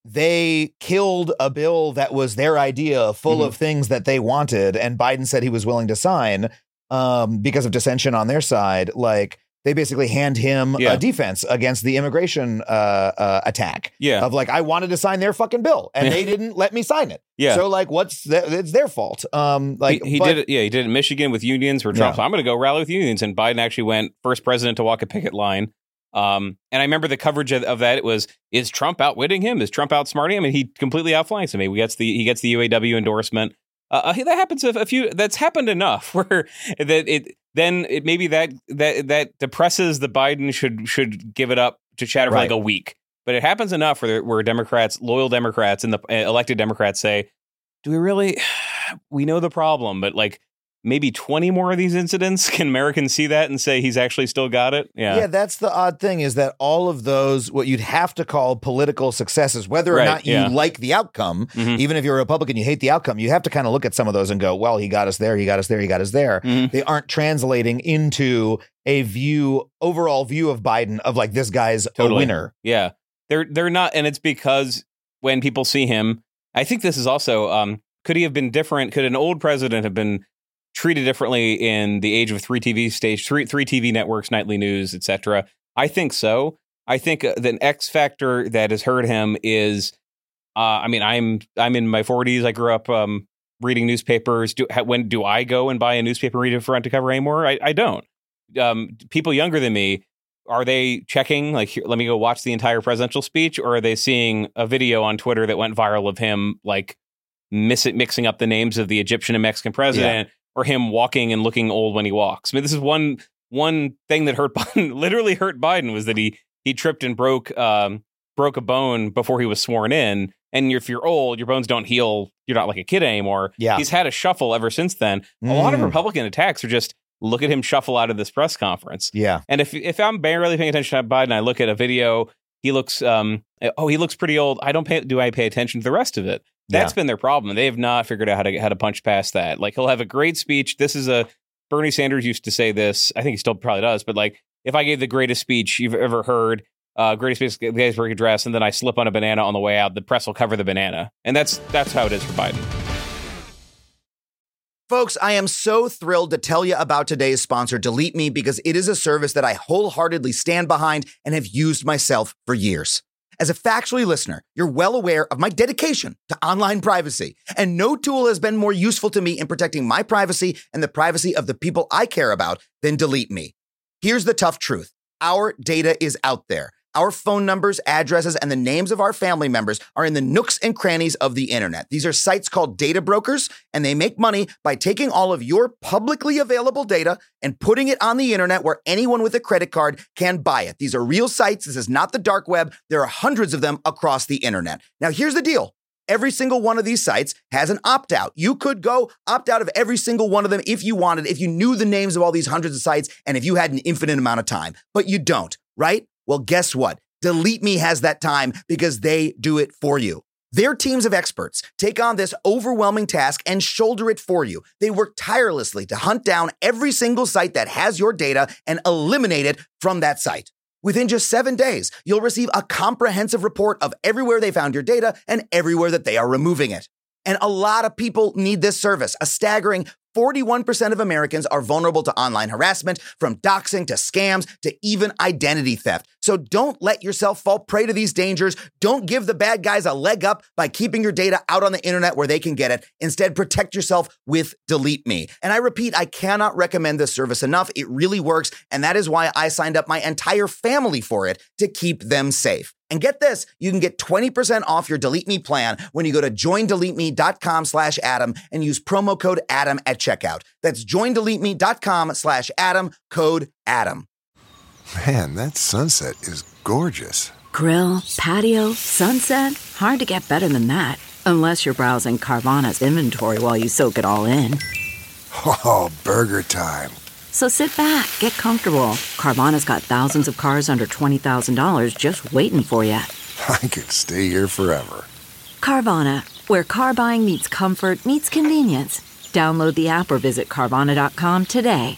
they killed a bill that was their idea, full Mhm. of things that they wanted, and Biden said he was willing to sign um, because of dissension on their side. Like, they basically hand him Yeah. a defense against the immigration uh, uh, attack. Yeah. Of like, I wanted to sign their fucking bill, and Yeah. they didn't let me sign it. Yeah. So like, what's the, it's their fault? Um, like he, he but- did it. Yeah, he did it in Michigan with unions where Trump's, Yeah. I'm going to go rally with unions. And Biden actually went first president to walk a picket line. Um, and I remember the coverage of, of that. It was, is Trump outwitting him? Is Trump outsmarting him? And he completely outflanks him. He gets the, he gets the U A W endorsement. Uh, that happens a, a few, that's happened enough where that it, then it maybe that, that, that depresses the Biden should, should give it up to chatter for Right. like a week. But it happens enough where, where Democrats, loyal Democrats and the uh, elected Democrats say, do we really, we know the problem, but like maybe twenty more of these incidents, can Americans see that and say he's actually still got it? Yeah. Yeah, that's the odd thing, is that all of those, what you'd have to call political successes, whether or Right, not you yeah. like the outcome, Mhm. even if you're a Republican, you hate the outcome, you have to kind of look at some of those and go, well, he got us there, he got us there, he got us there. Mhm. They aren't translating into a view, overall view of Biden of like, this guy's Totally. a winner. Yeah. They're they're not, and it's because when people see him, I think this is also, um, could he have been different? Could an old president have been treated differently in the age of three T V stage, three three T V networks, nightly news, et cetera? I think so. I think uh, the X factor that has hurt him is, uh, I mean, I'm I'm in my forties. I grew up um, reading newspapers. Do, ha, when do I go and buy a newspaper and read it front to cover anymore? I, I don't. Um, people younger than me, are they checking, like, here, let me go watch the entire presidential speech, or are they seeing a video on Twitter that went viral of him, like, miss it, mixing up the names of the Egyptian and Mexican president, or him walking and looking old when he walks? I mean, this is one one thing that hurt Biden, literally hurt Biden, was that he he tripped and broke um, broke a bone before he was sworn in. And if you're old, your bones don't heal. You're not like a kid anymore. Yeah. He's had a shuffle ever since then. A lot of Mm. Republican attacks are just, look at him shuffle out of this press conference. Yeah. And if if I'm barely paying attention to Biden, I look at a video, he looks, um, oh, he looks pretty old. I don't pay, do I pay attention to the rest of it? That's Yeah. been their problem. They have not figured out how to how to punch past that. Like, he'll have a great speech. This is a, Bernie Sanders used to say this. I think he still probably does. But like, if I gave the greatest speech you've ever heard, uh, greatest speech, Gettysburg Address, and then I slip on a banana on the way out, the press will cover the banana. And that's that's how it is for Biden. Folks, I am so thrilled to tell you about today's sponsor, Delete Me, because it is a service that I wholeheartedly stand behind and have used myself for years. As a Factually listener, you're well aware of my dedication to online privacy, and no tool has been more useful to me in protecting my privacy and the privacy of the people I care about than Delete Me. Here's the tough truth. Our data is out there. Our phone numbers, addresses, and the names of our family members are in the nooks and crannies of the internet. These are sites called data brokers, and they make money by taking all of your publicly available data and putting it on the internet where anyone with a credit card can buy it. These are real sites. This is not the dark web. There are hundreds of them across the internet. Now, here's the deal. Every single one of these sites has an opt-out. You could go opt out of every single one of them if you wanted, if you knew the names of all these hundreds of sites, and if you had an infinite amount of time. But you don't, right? Well, guess what? Delete Me has that time because they do it for you. Their teams of experts take on this overwhelming task and shoulder it for you. They work tirelessly to hunt down every single site that has your data and eliminate it from that site. Within just seven days, you'll receive a comprehensive report of everywhere they found your data and everywhere that they are removing it. And a lot of people need this service. A staggering forty-one percent of Americans are vulnerable to online harassment, from doxing to scams to even identity theft. So don't let yourself fall prey to these dangers. Don't give the bad guys a leg up by keeping your data out on the internet where they can get it. Instead, protect yourself with Delete Me. And I repeat, I cannot recommend this service enough. It really works, and that is why I signed up my entire family for it, to keep them safe. And get this, you can get twenty percent off your Delete Me plan when you go to joindeleteme.com slash Adam and use promo code Adam at checkout. That's joindeleteme.com slash Adam, code Adam. Man, that sunset is gorgeous. Grill, patio, sunset. Hard to get better than that. Unless you're browsing Carvana's inventory while you soak it all in. Oh, burger time. So sit back, get comfortable. Carvana's got thousands of cars under twenty thousand dollars just waiting for you. I could stay here forever. Carvana, where car buying meets comfort, meets convenience. Download the app or visit Carvana dot com today.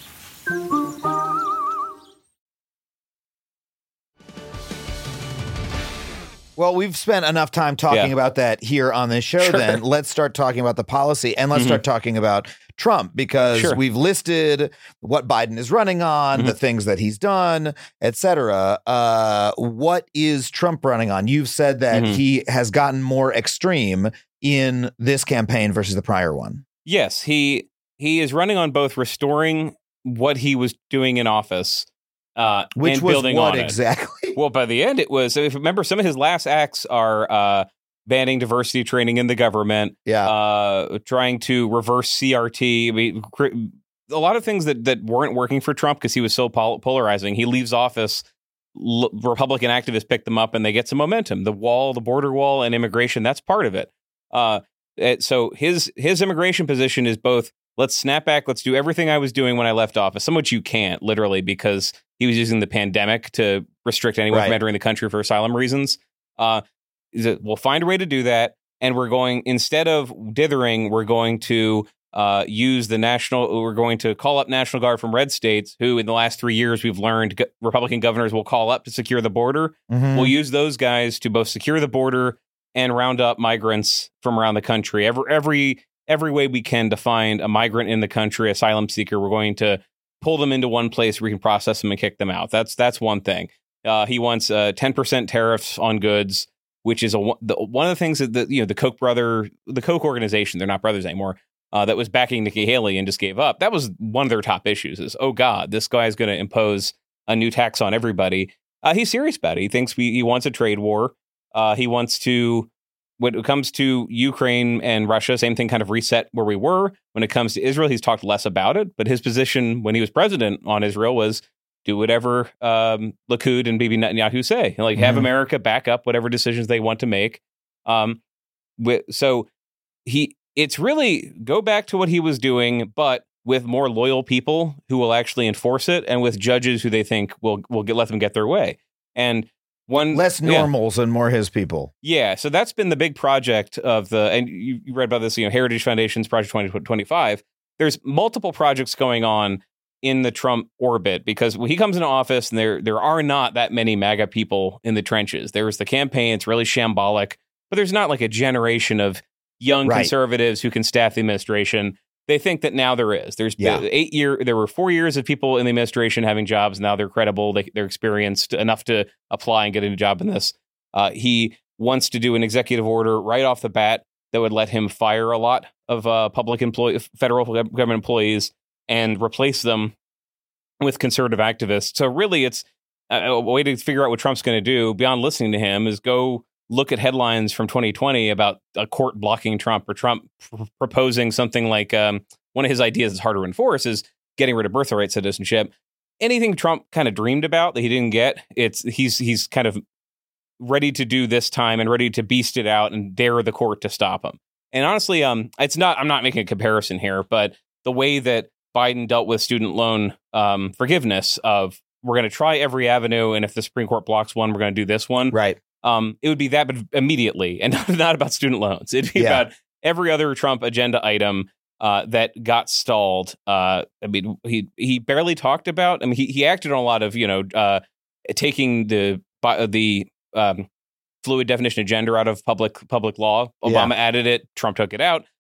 Well, we've spent enough time talking Yeah. about that here on this show. Sure. Then let's start talking about the policy, and let's Mhm. start talking about Trump, because Sure. we've listed what Biden is running on, Mhm. the things that he's done, et cetera. Uh, what is Trump running on? You've said that Mhm. he has gotten more extreme in this campaign versus the prior one. Yes, he he is running on both restoring what he was doing in office, uh, Which and was building what on it. exactly? Well, by the end, it was. If you remember, some of his last acts are uh, banning diversity training in the government, Yeah. uh, trying to reverse C R T. I mean, cr- a lot of things that, that weren't working for Trump because he was so pol- polarizing. He leaves office, l- Republican activists pick them up, and they get some momentum. The wall, the border wall, and immigration, that's part of it. Uh, it- so his his immigration position is both, let's snap back, let's do everything I was doing when I left office, some which you can't, literally, because he was using the pandemic to restrict anyone Right. from entering the country for asylum reasons. Uh, is it, we'll find a way to do that, and we're going, instead of dithering, we're going to uh, use the national, we're going to call up National Guard from red states, who in the last three years we've learned go- Republican governors will call up to secure the border. Mhm. We'll use those guys to both secure the border and round up migrants from around the country. Every every every way we can to find a migrant in the country, asylum seeker, we're going to pull them into one place where we can process them and kick them out. That's that's one thing. Uh, he wants uh, ten percent tariffs on goods, which is a the, one of the things that the you know the Koch brother, the Koch organization, they're not brothers anymore, uh, that was backing Nikki Haley and just gave up. That was one of their top issues. Is, oh God, this guy's going to impose a new tax on everybody. Uh, he's serious about it. He thinks we, he wants a trade war. Uh, he wants to, when it comes to Ukraine and Russia, same thing, kind of reset where we were. When it comes to Israel, he's talked less about it. But his position when he was president on Israel was do whatever um, Likud and Bibi Netanyahu say. Like, have Mhm. America back up whatever decisions they want to make. Um, wi- so he, it's really go back to what he was doing, but with more loyal people who will actually enforce it, and with judges who they think will will get, let them get their way. And one Less yeah. normals and more his people. Yeah, so that's been the big project of the, and you, you read about this, you know, Heritage Foundation's Project twenty twenty-five. There's multiple projects going on in the Trump orbit, because when he comes into office, and there there are not that many MAGA people in the trenches. There's the campaign, it's really shambolic, but there's not like a generation of young Right. conservatives who can staff the administration. They think that now there is. There's Yeah. the eight year. There were four years of people in the administration having jobs. Now they're credible. They, they're experienced enough to apply and get a job in this. Uh, he wants to do an executive order right off the bat that would let him fire a lot of uh, public employee, federal government employees, and replace them with conservative activists. So really, it's a, a way to figure out what Trump's going to do beyond listening to him is go look at headlines from twenty twenty about a court blocking Trump, or Trump pr- proposing something like um, one of his ideas that's hard to enforce is getting rid of birthright citizenship. Anything Trump kind of dreamed about that he didn't get, it's he's he's kind of ready to do this time and ready to beast it out and dare the court to stop him. And honestly, um, it's not. I'm not making a comparison here, but the way that Biden dealt with student loan um, forgiveness of we're going to try every avenue, and if the Supreme Court blocks one, we're going to do this one. Right. Um, it would be that, but immediately, and not, not about student loans. It'd be Yeah. about every other Trump agenda item uh, that got stalled. Uh, I mean, he he barely talked about. I mean, he he acted on a lot of you know uh, taking the the um, fluid definition of gender out of public public law. Obama Yeah. added it. Trump took it out.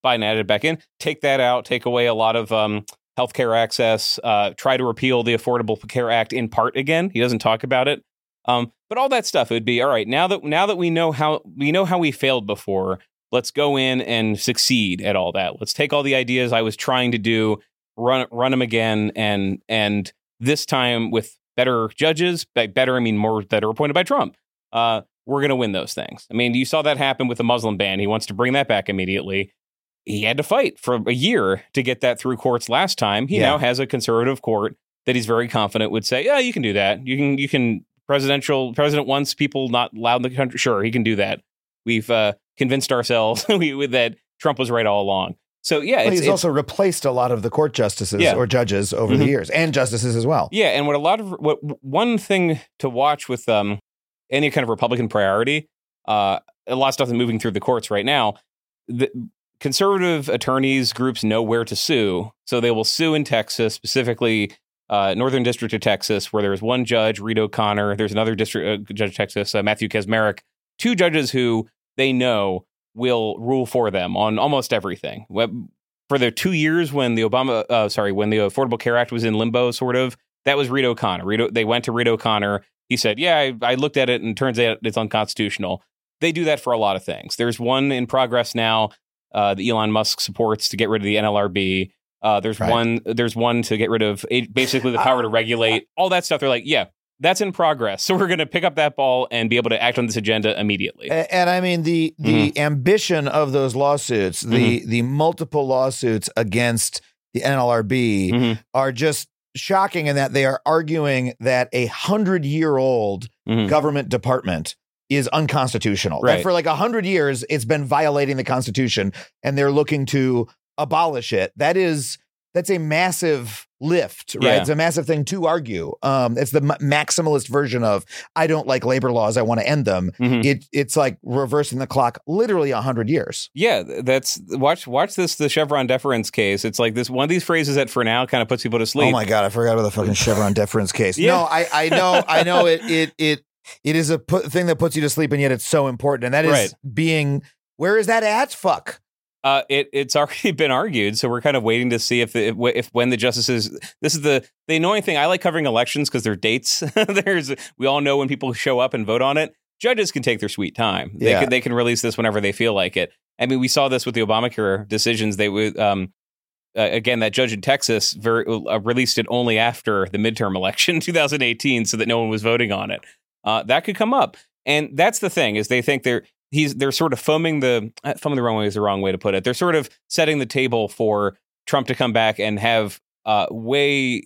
Biden added it back in. Take that out. Take away a lot of um, healthcare access. Uh, try to repeal the Affordable Care Act in part again. He doesn't talk about it. Um, but all that stuff, it would be all right. Now that now that we know how we know how we failed before, let's go in and succeed at all that. Let's take all the ideas I was trying to do, run run them again, and and this time with better judges. By better, I mean more that are appointed by Trump. Uh, we're going to win those things. I mean, you saw that happen with the Muslim ban. He wants to bring that back immediately. He had to fight for a year to get that through courts last time. He yeah. now has a conservative court that he's very confident would say, yeah, you can do that. You can, you can, presidential, president wants people not allowed in the country. Sure, he can do that. We've uh, convinced ourselves we, that Trump was right all along. So, yeah. Well, it's, he's it's, also replaced a lot of the court justices yeah. or judges over mm-hmm. the years, and justices as well. Yeah. And what a lot of, what one thing to watch with um, any kind of Republican priority, uh, a lot of stuff that's moving through the courts right now, the conservative attorneys groups know where to sue. So they will sue in Texas, specifically uh, Northern District of Texas, where there's one judge, Reed O'Connor. There's another district uh, judge of Texas, uh, Matthew Kacsmaryk, two judges who they know will rule for them on almost everything. For the two years when the Obama, uh, sorry, when the Affordable Care Act was in limbo, sort of, that was Reed O'Connor. Reed o- they went to Reed O'Connor. He said, yeah, I, I looked at it and it turns out it's unconstitutional. They do that for a lot of things. There's one in progress now uh, that Elon Musk supports to get rid of the N L R B. Uh, there's right. one There's one to get rid of a, basically the power to regulate. All that stuff. They're like, yeah, that's in progress. So we're going to pick up that ball and be able to act on this agenda immediately. And, and I mean, the the mm-hmm. ambition of those lawsuits, the, mm-hmm. the multiple lawsuits against the N L R B mm-hmm. are just shocking in that they are arguing that a hundred-year-old mm-hmm. government department is unconstitutional. Right. That for like a hundred years, it's been violating the Constitution, and they're looking to abolish it. That is, that's a massive lift, right? Yeah. It's a massive thing to argue. Um, it's the m- maximalist version of, I don't like labor laws, I want to end them. Mm-hmm. It It's like reversing the clock literally a hundred years. Yeah, that's, watch watch this, the Chevron deference case. It's like this, one of these phrases that for now kind of puts people to sleep. Oh my God, I forgot about the fucking Chevron deference case. Yeah. No, I, I know, I know it, it, it, it is a pu- thing that puts you to sleep, and yet it's so important. And that is right. being, where is that at? Fuck. Uh, it it's already been argued, so we're kind of waiting to see if the, if, if when the justices. This is the the annoying thing. I like covering elections because they're dates. There's we all know when people show up and vote on it. Judges can take their sweet time. They yeah. can they can release this whenever they feel like it. I mean, we saw this with the Obamacare decisions. They would um uh, again that judge in Texas very, uh, released it only after the midterm election in two thousand eighteen, so that no one was voting on it. Uh, that could come up, and that's the thing is they think they're. He's they're sort of foaming the foaming the wrong way is the wrong way to put it. They're sort of setting the table for Trump to come back and have uh, way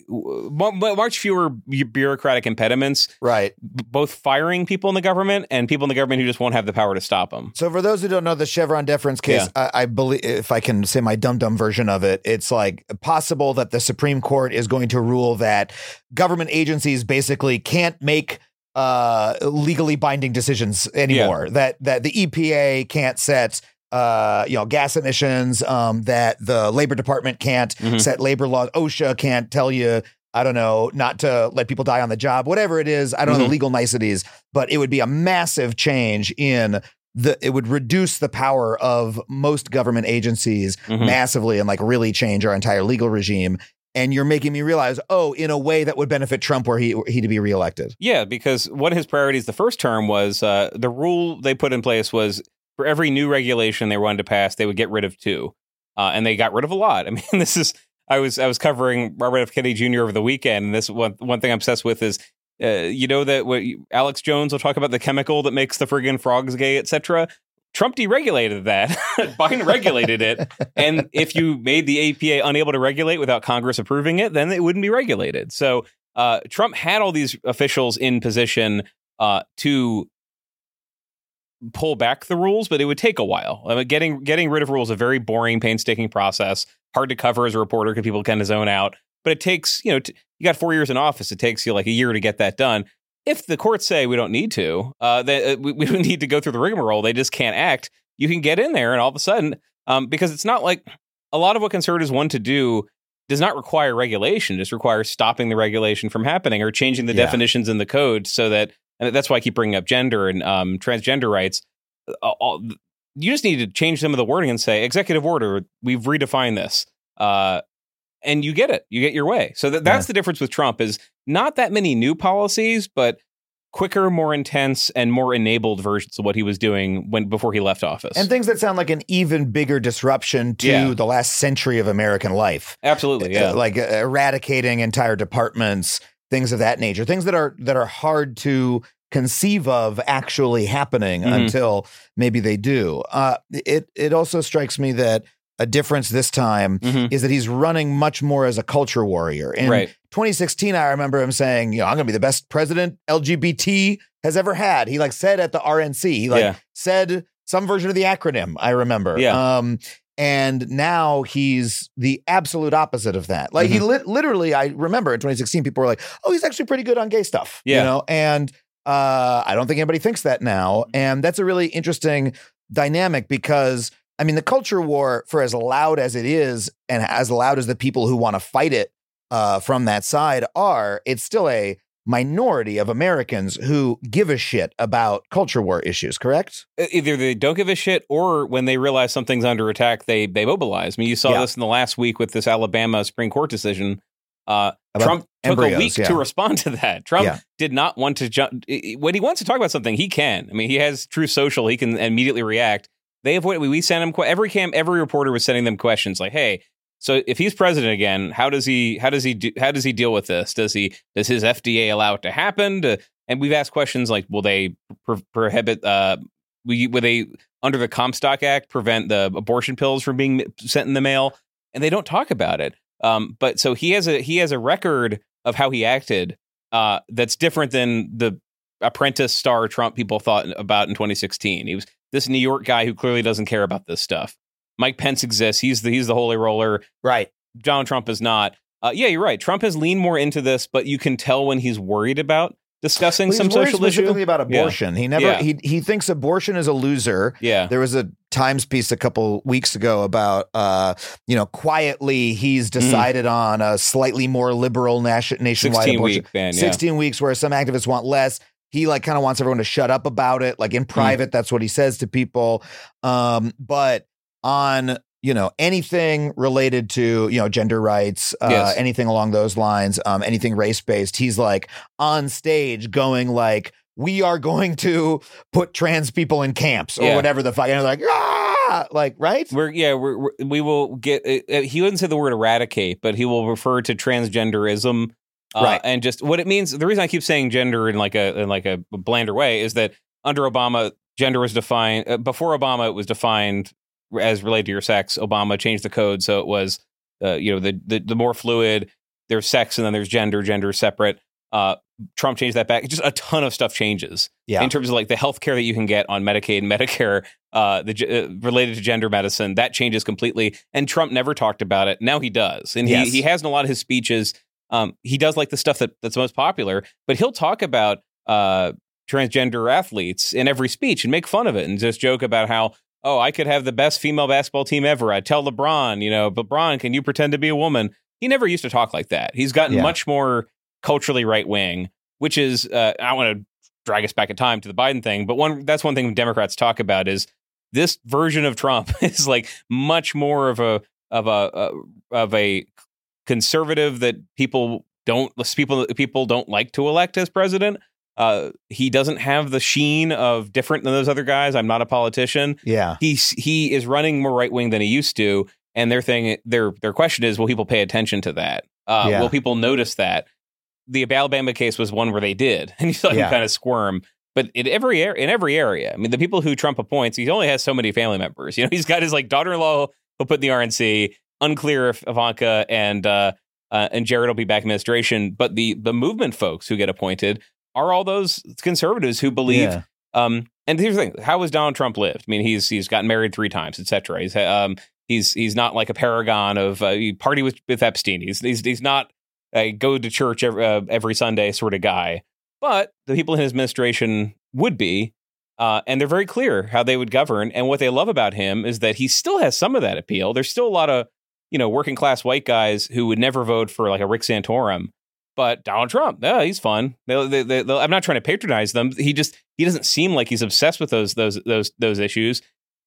much fewer bureaucratic impediments. Right. B- both firing people in the government and people in the government who just won't have the power to stop them. So for those who don't know the Chevron deference case, yeah. I, I believe, if I can say my dum-dum version of it, it's like possible that the Supreme Court is going to rule that government agencies basically can't make uh legally binding decisions anymore. Yeah. That that the E P A can't set uh you know gas emissions, um that the Labor Department can't mm-hmm. set labor laws, OSHA can't tell you, I don't know, not to let people die on the job, whatever it is. I don't mm-hmm. know the legal niceties, but it would be a massive change in the it would reduce the power of most government agencies mm-hmm. massively and like really change our entire legal regime. And you're making me realize, oh, in a way that would benefit Trump were he, he to be reelected. Yeah, because one of his priorities the first term was uh, the rule they put in place was for every new regulation they wanted to pass, they would get rid of two. Uh, and they got rid of a lot. I mean, this is I was I was covering Robert F. Kennedy Junior over the weekend. And this one, one thing I'm obsessed with is, uh, you know, that what Alex Jones will talk about the chemical that makes the friggin' frogs gay, et cetera. Trump deregulated that. Biden regulated it. And if you made the A P A unable to regulate without Congress approving it, then it wouldn't be regulated. So uh, Trump had all these officials in position uh, to pull back the rules, but it would take a while. I mean, getting getting rid of rules is a very boring, painstaking process. Hard to cover as a reporter because people kind of zone out. But it takes, you know, t- you got four years in office. It takes you like a year to get that done. If the courts say we don't need to, uh, they, uh, we, we don't need to go through the rigmarole, they just can't act, you can get in there and all of a sudden, um, because it's not like a lot of what conservatives want to do does not require regulation, just requires stopping the regulation from happening or changing the yeah. definitions in the code so that, and that's why I keep bringing up gender and um, transgender rights. Uh, all, you just need to change some of the wording and say executive order. We've redefined this. Uh, and you get it. You get your way. So that, that's Yeah. the difference with Trump is not that many new policies, but quicker, more intense, and more enabled versions of what he was doing when before he left office. And things that sound like an even bigger disruption to Yeah. the last century of American life. Absolutely, yeah. Uh, like uh, eradicating entire departments, things of that nature, things that are that are hard to conceive of actually happening Mhm. until maybe they do. Uh, it it also strikes me that a difference this time Mhm. is that he's running much more as a culture warrior. In Right. twenty sixteen, I remember him saying, you know, I'm going to be the best president L G B T has ever had. He like said at the R N C, he like Yeah. said some version of the acronym, I remember. Yeah. Um, and now he's the absolute opposite of that. Like he Mm-hmm. lit literally, I remember in twenty sixteen, people were like, oh, he's actually pretty good on gay stuff. Yeah. You know, and uh, I don't think anybody thinks that now. And that's a really interesting dynamic because I mean, the culture war, for as loud as it is and as loud as the people who want to fight it uh, from that side are, it's still a minority of Americans who give a shit about culture war issues, correct? Either they don't give a shit or when they realize something's under attack, they they mobilize. I mean, you saw Yeah. this in the last week with this Alabama Supreme Court decision. Uh, About Trump took embryos, a week yeah. to respond to that. Trump Yeah. did not want to jump. When he wants to talk about something, he can. I mean, he has True Social. He can immediately react. They avoid. We sent him que- every cam. Every reporter was sending them questions like, "Hey, so if he's president again, how does he? How does he? Do, how does he deal with this? Does he? Does his F D A allow it to happen?" To, and we've asked questions like, "Will they pro- prohibit? Uh, will, will they under the Comstock Act prevent the abortion pills from being sent in the mail?" And they don't talk about it. Um, but so he has a he has a record of how he acted uh, that's different than the apprentice star Trump people thought about in twenty sixteen. He was this New York guy who clearly doesn't care about this stuff. Mike Pence exists. He's the he's the holy roller. Right. Donald Trump is not. Uh, yeah, you're right. Trump has leaned more into this, but you can tell when he's worried about discussing Well, some he's worried social issue. specifically about Yeah. abortion. He never Yeah. he he thinks abortion is a loser. Yeah. There was a Times piece a couple weeks ago about uh you know quietly he's decided on a slightly more liberal nation, nationwide sixteen abortion. week ban. Yeah. sixteen weeks where some activists want less. He like kind of wants everyone to shut up about it. Like in private, that's what he says to people. Um, but on you know anything related to you know gender rights, uh, Yes. anything along those lines, um, anything race based, he's like on stage going like, "We are going to put trans people in camps or Yeah. whatever the fuck," and they're like, "Ah!" Like right? We're yeah we're, we're, we will get. Uh, he wouldn't say the word eradicate, but he will refer to transgenderism. Uh, Right. And just what it means. The reason I keep saying gender in like a in like a blander way is that under Obama, gender was defined. Uh, before Obama, it was defined as related to your sex. Obama changed the code so it was, uh, you know, the, the the more fluid. There's sex and then there's gender. Gender is separate. Uh, Trump changed that back. Just a ton of stuff changes Yeah. in terms of like the health care that you can get on Medicaid and Medicare, uh, the uh, related to gender medicine. That changes completely. And Trump never talked about it. Now he does, and Yes. he he has in a lot of his speeches. Um, he does like the stuff that, that's most popular, but he'll talk about uh, transgender athletes in every speech and make fun of it and just joke about how, oh, I could have the best female basketball team ever. I tell LeBron, you know, LeBron, can you pretend to be a woman? He never used to talk like that. He's gotten Yeah. much more culturally right wing, which is, uh, I want to drag us back in time to the Biden thing, but one that's one thing Democrats talk about is this version of Trump is like much more of a of a uh, of a conservative that people don't people people don't like to elect as president. Uh, he doesn't have the sheen of different than those other guys. I'm not a politician. Yeah. He's he is running more right wing than he used to, and their thing their their question is, will people pay attention to that? Uh, Yeah. Will people notice that? The Alabama case was one where they did, and you saw Yeah. him kind of squirm. But in every area, in every area, I mean, the people who Trump appoints, he only has so many family members. You know, he's got his like daughter-in-law who'll put in the R N C. Unclear if Ivanka and uh, uh, and Jared will be back in administration. But the the movement folks who get appointed are all those conservatives who believe. Yeah. Um, and here's the thing: how has Donald Trump lived? I mean, he's he's gotten married three times, et cetera. He's um he's he's not like a paragon of uh, he party with with Epstein. He's he's he's not a go to church every, uh, every Sunday sort of guy. But the people in his administration would be. Uh, and they're very clear how they would govern. And what they love about him is that he still has some of that appeal. There's still a lot of, you know, working class white guys who would never vote for like a Rick Santorum. But Donald Trump, yeah, he's fun. They, they, they, they, I'm not trying to patronize them. He just he doesn't seem like he's obsessed with those those those those issues.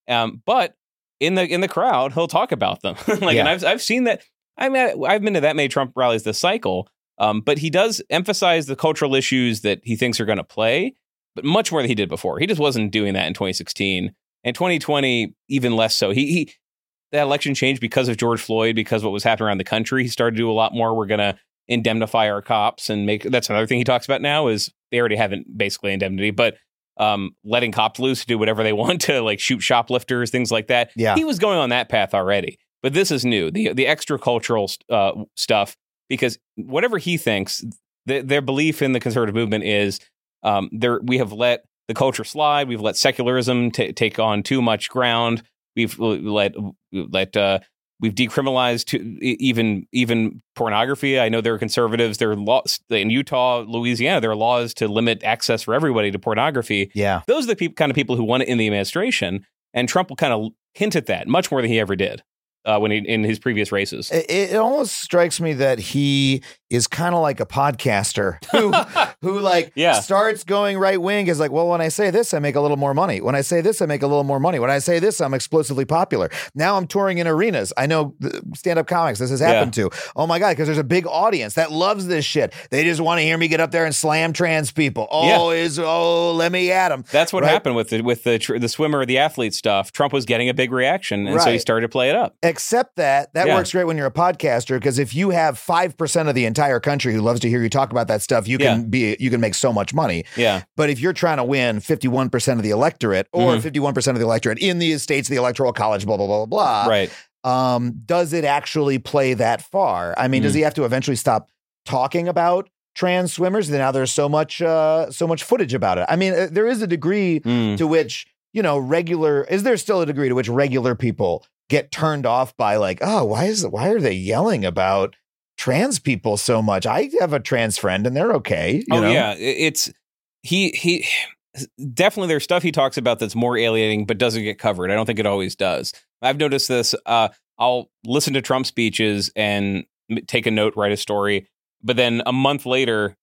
Um, but in the in the crowd, he'll talk about them. like, Yeah. and I've I've seen that. I mean, I've been to that many Trump rallies this cycle. Um, but he does emphasize the cultural issues that he thinks are going to play, but much more than he did before. He just wasn't doing that in twenty sixteen. And twenty twenty, even less so. He, he that election changed because of George Floyd, because of what was happening around the country. He started to do a lot more. We're going to indemnify our cops and make, that's another thing he talks about now is they already haven't basically indemnity, but um, letting cops loose to do whatever they want to, like shoot shoplifters, things like that. Yeah. He was going on that path already, but this is new. The, the extra cultural uh, stuff, because whatever he thinks, th- their belief in the conservative movement is um, there. We have let the culture slide. We've let secularism t- take on too much ground. We've let let uh, we've decriminalized to even even pornography. I know there are conservatives. There are laws in Utah, Louisiana. There are laws to limit access for everybody to pornography. Yeah, those are the people, kind of people who want it in the administration. And Trump will kind of hint at that much more than he ever did. Uh, when he in his previous races, it, it almost strikes me that he is kind of like a podcaster who, who like yeah. starts going right wing. Is like, well, when I say this, I make a little more money. When I say this, I make a little more money. When I say this, I'm explosively popular. Now I'm touring in arenas. I know stand-up comics. This has happened yeah. to. Oh my god, because there's a big audience that loves this shit. They just want to hear me get up there and slam trans people. Oh, yeah. is oh, let me at them. That's what right? happened with the with the the swimmer, the athlete stuff. Trump was getting a big reaction, and right. so he started to play it up. Except that that yeah. works great when you're a podcaster, because if you have five percent of the entire country who loves to hear you talk about that stuff, you can yeah. be you can make so much money. Yeah. But if you're trying to win fifty-one percent of the electorate or mm-hmm. fifty-one percent of the electorate in these states, the Electoral College, blah, blah, blah, blah, right. um, does it actually play that far? I mean, mm-hmm. does he have to eventually stop talking about trans swimmers? Now there's so much uh, so much footage about it. I mean, there is a degree mm. to which, you know, regular, is there still a degree to which regular people get turned off by like, oh, why is it, why are they yelling about trans people so much? I have a trans friend and they're okay. You oh know? yeah. It's he, he definitely there's stuff he talks about that's more alienating, but doesn't get covered. I don't think it always does. I've noticed this. Uh, I'll listen to Trump speeches and take a note, write a story, but then a month later,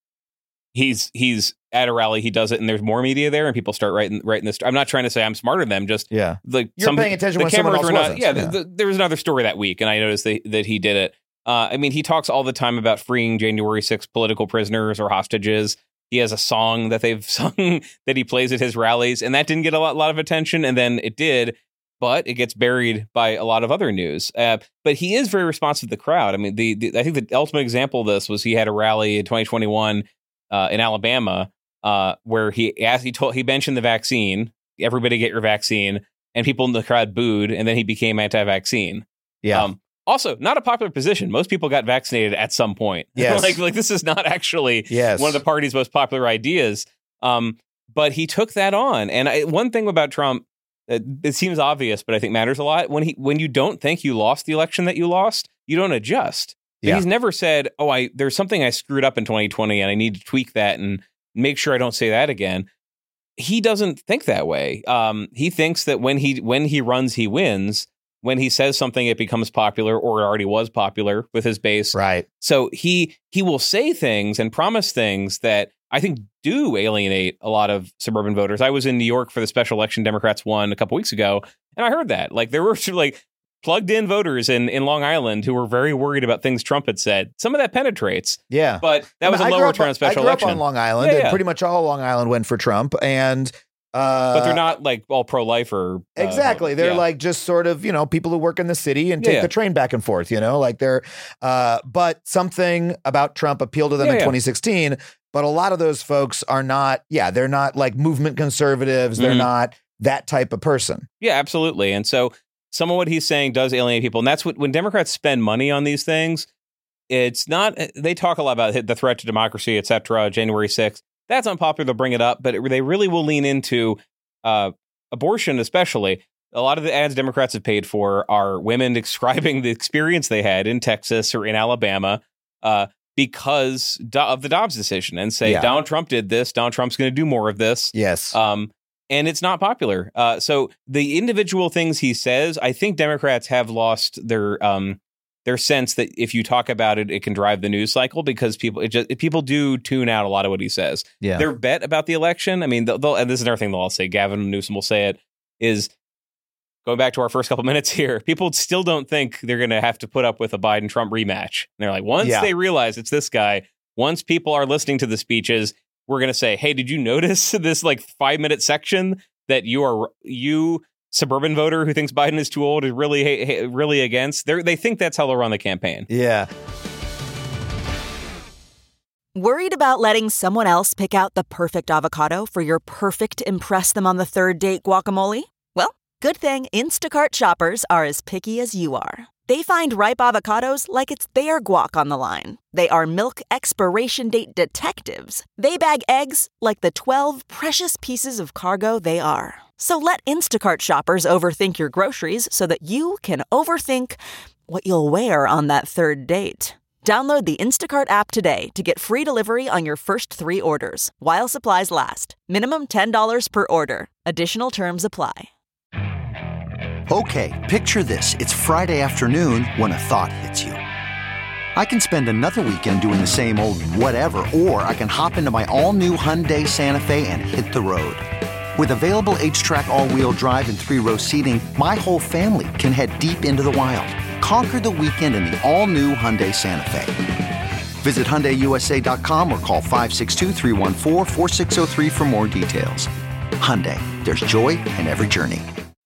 he's he's at a rally, he does it, and there's more media there, and people start writing writing this. I'm not trying to say I'm smarter than them, just yeah. like you're some, paying attention the when someone else were not, wasn't. Yeah, yeah. The, the, there was another story that week, and I noticed that, that he did it. Uh, I mean, he talks all the time about freeing January sixth political prisoners or hostages. He has a song that they've sung that he plays at his rallies, and that didn't get a lot, lot of attention, and then it did, but it gets buried by a lot of other news. Uh, but he is very responsive to the crowd. I mean, the, the I think the ultimate example of this was he had a rally in twenty twenty-one uh, in Alabama uh, where he asked, he told, he mentioned the vaccine, everybody get your vaccine, and people in the crowd booed, and then he became anti-vaccine. Yeah. Um, Also, not a popular position. Most people got vaccinated at some point. Yes. like, like this is not actually yes. one of the party's most popular ideas. Um, but he took that on. And I, one thing about Trump, it, it seems obvious, but I think matters a lot. When he when you don't think you lost the election that you lost, you don't adjust. Yeah. He's never said, "Oh, I there's something I screwed up in twenty twenty, and I need to tweak that and make sure I don't say that again." He doesn't think that way. Um, he thinks that when he when he runs, he wins. When he says something, it becomes popular, or it already was popular with his base. Right. So he he will say things and promise things that I think do alienate a lot of suburban voters. I was in New York for the special election Democrats won a couple weeks ago, and I heard that. Like, there were like plugged in voters in, in Long Island who were very worried about things Trump had said. Some of that penetrates. Yeah. But that was I mean, a low return on special I grew election. up on Long Island, yeah, and yeah. pretty much all Long Island went for Trump. And Uh, but they're not like all pro-life or uh, exactly. They're yeah. like just sort of, you know, people who work in the city and take yeah, yeah. the train back and forth, you know, like they're, uh, but something about Trump appealed to them yeah, in yeah. twenty sixteen. But a lot of those folks are not, yeah, they're not like movement conservatives. They're mm-hmm. not that type of person. Yeah, absolutely. And so some of what he's saying does alienate people. And that's what, when Democrats spend money on these things, it's not, they talk a lot about the threat to democracy, et cetera, January sixth. That's unpopular, they'll bring it up, but it, they really will lean into uh, abortion, especially. A lot of the ads Democrats have paid for are women describing the experience they had in Texas or in Alabama uh, because do- of the Dobbs decision, and say, yeah. Donald Trump did this, Donald Trump's going to do more of this. Yes. Um, and it's not popular. Uh, so the individual things he says, I think Democrats have lost their... Um, their sense that if you talk about it, it can drive the news cycle, because people it just people do tune out a lot of what he says. Yeah. Their bet about the election, I mean, they'll, they'll, and this is another thing they'll all say, Gavin Newsom will say it, is going back to our first couple minutes here, people still don't think they're going to have to put up with a Biden-Trump rematch. And they're like, once Yeah. they realize it's this guy, once people are listening to the speeches, we're going to say, hey, did you notice this like five-minute section that you are, you suburban voter who thinks Biden is too old is really, really against? They they think that's how they'll run the campaign. Yeah. Worried about letting someone else pick out the perfect avocado for your perfect impress them on the third date guacamole? Well, good thing Instacart shoppers are as picky as you are. They find ripe avocados like it's their guac on the line. They are milk expiration date detectives. They bag eggs like the twelve precious pieces of cargo they are. So let Instacart shoppers overthink your groceries so that you can overthink what you'll wear on that third date. Download the Instacart app today to get free delivery on your first three orders, while supplies last. Minimum ten dollars per order. Additional terms apply. Okay, picture this. It's Friday afternoon when a thought hits you. I can spend another weekend doing the same old whatever, or I can hop into my all-new Hyundai Santa Fe and hit the road. With available H-Track all-wheel drive and three-row seating, my whole family can head deep into the wild. Conquer the weekend in the all-new Hyundai Santa Fe. Visit Hyundai U S A dot com or call five six two, three one four, four six zero three for more details. Hyundai, there's joy in every journey.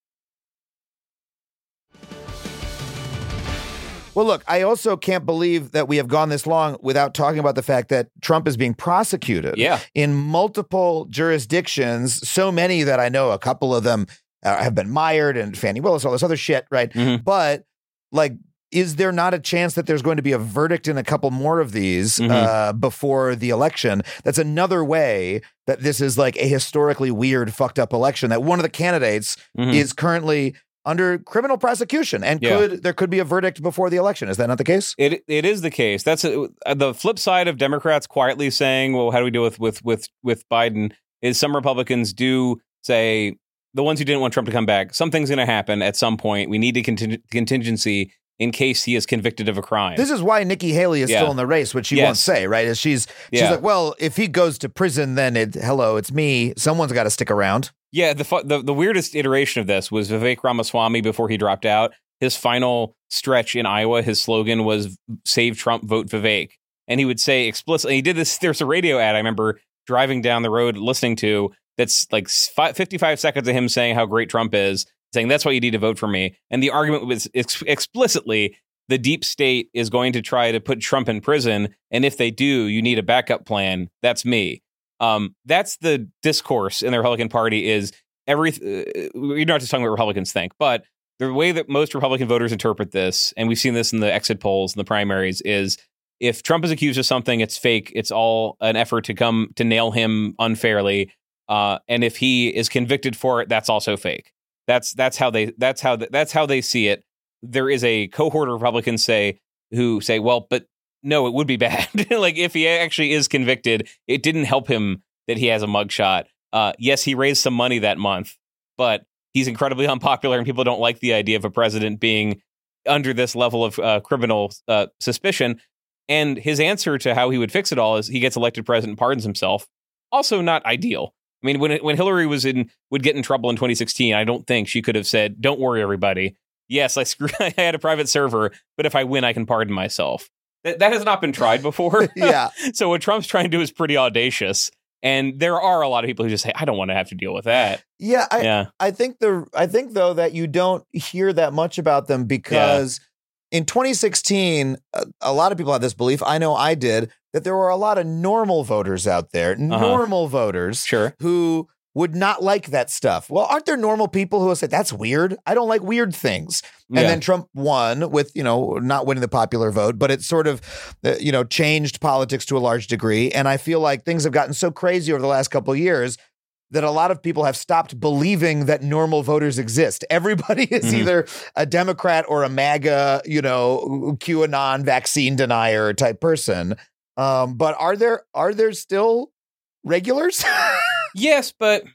Well, look, I also can't believe that we have gone this long without talking about the fact that Trump is being prosecuted Yeah. in multiple jurisdictions, so many that I know a couple of them uh, have been mired and Fannie Willis, all this other shit, right? Mhm. But, like, is there not a chance that there's going to be a verdict in a couple more of these Mhm. uh, before the election? That's another way that this is like a historically weird, fucked up election, that one of the candidates Mhm. is currently under criminal prosecution and Yeah. could there could be a verdict before the election. Is that not the case? It it is the case. That's a, the flip side of Democrats quietly saying, "Well, how do we deal with with with with Biden?" Is some Republicans do say, the ones who didn't want Trump to come back, something's going to happen at some point. We need a conting- contingency in case he is convicted of a crime. This is why Nikki Haley is Yeah. still in the race, which she Yes. won't say, right? Is she's she's Yeah. like, well, if he goes to prison, then it hello, it's me. Someone's got to stick around. Yeah, the, fu- the the weirdest iteration of this was Vivek Ramaswamy before he dropped out. His final stretch in Iowa, his slogan was "Save Trump, vote Vivek," and he would say explicitly. He did this. There's a radio ad I remember driving down the road listening to. That's like fi- fifty-five seconds of him saying how great Trump is, saying that's why you need to vote for me. And the argument was ex- explicitly the deep state is going to try to put Trump in prison, and if they do, you need a backup plan. That's me. Um, that's the discourse in the Republican Party is every, uh, we're not just talking about what Republicans think, but the way that most Republican voters interpret this, and we've seen this in the exit polls and the primaries, is if Trump is accused of something, it's fake. It's all an effort to come to nail him unfairly. Uh, and if he is convicted for it, that's also fake. That's that's how they that's how that's how they see it. There is a cohort of Republicans say who say, well, but no, it would be bad. Like if he actually is convicted, it didn't help him that he has a mugshot. Uh, yes, he raised some money that month, but he's incredibly unpopular and people don't like the idea of a president being under this level of uh, criminal uh, suspicion. And his answer to how he would fix it all is he gets elected president and pardons himself. Also not ideal. I mean, when it, when Hillary was in would get in trouble in twenty sixteen, I don't think she could have said, don't worry, everybody. Yes, I screw I had a private server, but if I win, I can pardon myself. That, that has not been tried before. Yeah. So what Trump's trying to do is pretty audacious. And there are a lot of people who just say, I don't want to have to deal with that. Yeah, I, Yeah. I think the I think though that you don't hear that much about them because in twenty sixteen, a, a lot of people had this belief. I know I did, that there were a lot of normal voters out there, normal voters Sure. who would not like that stuff. Well, aren't there normal people who will say, that's weird? I don't like weird things. And Yeah. then Trump won with, you know, not winning the popular vote, but it sort of, uh, you know, changed politics to a large degree. And I feel like things have gotten so crazy over the last couple of years that a lot of people have stopped believing that normal voters exist. Everybody is Mhm. either a Democrat or a MAGA, you know, QAnon vaccine denier type person. Um, but are there are there still regulars? Yes, but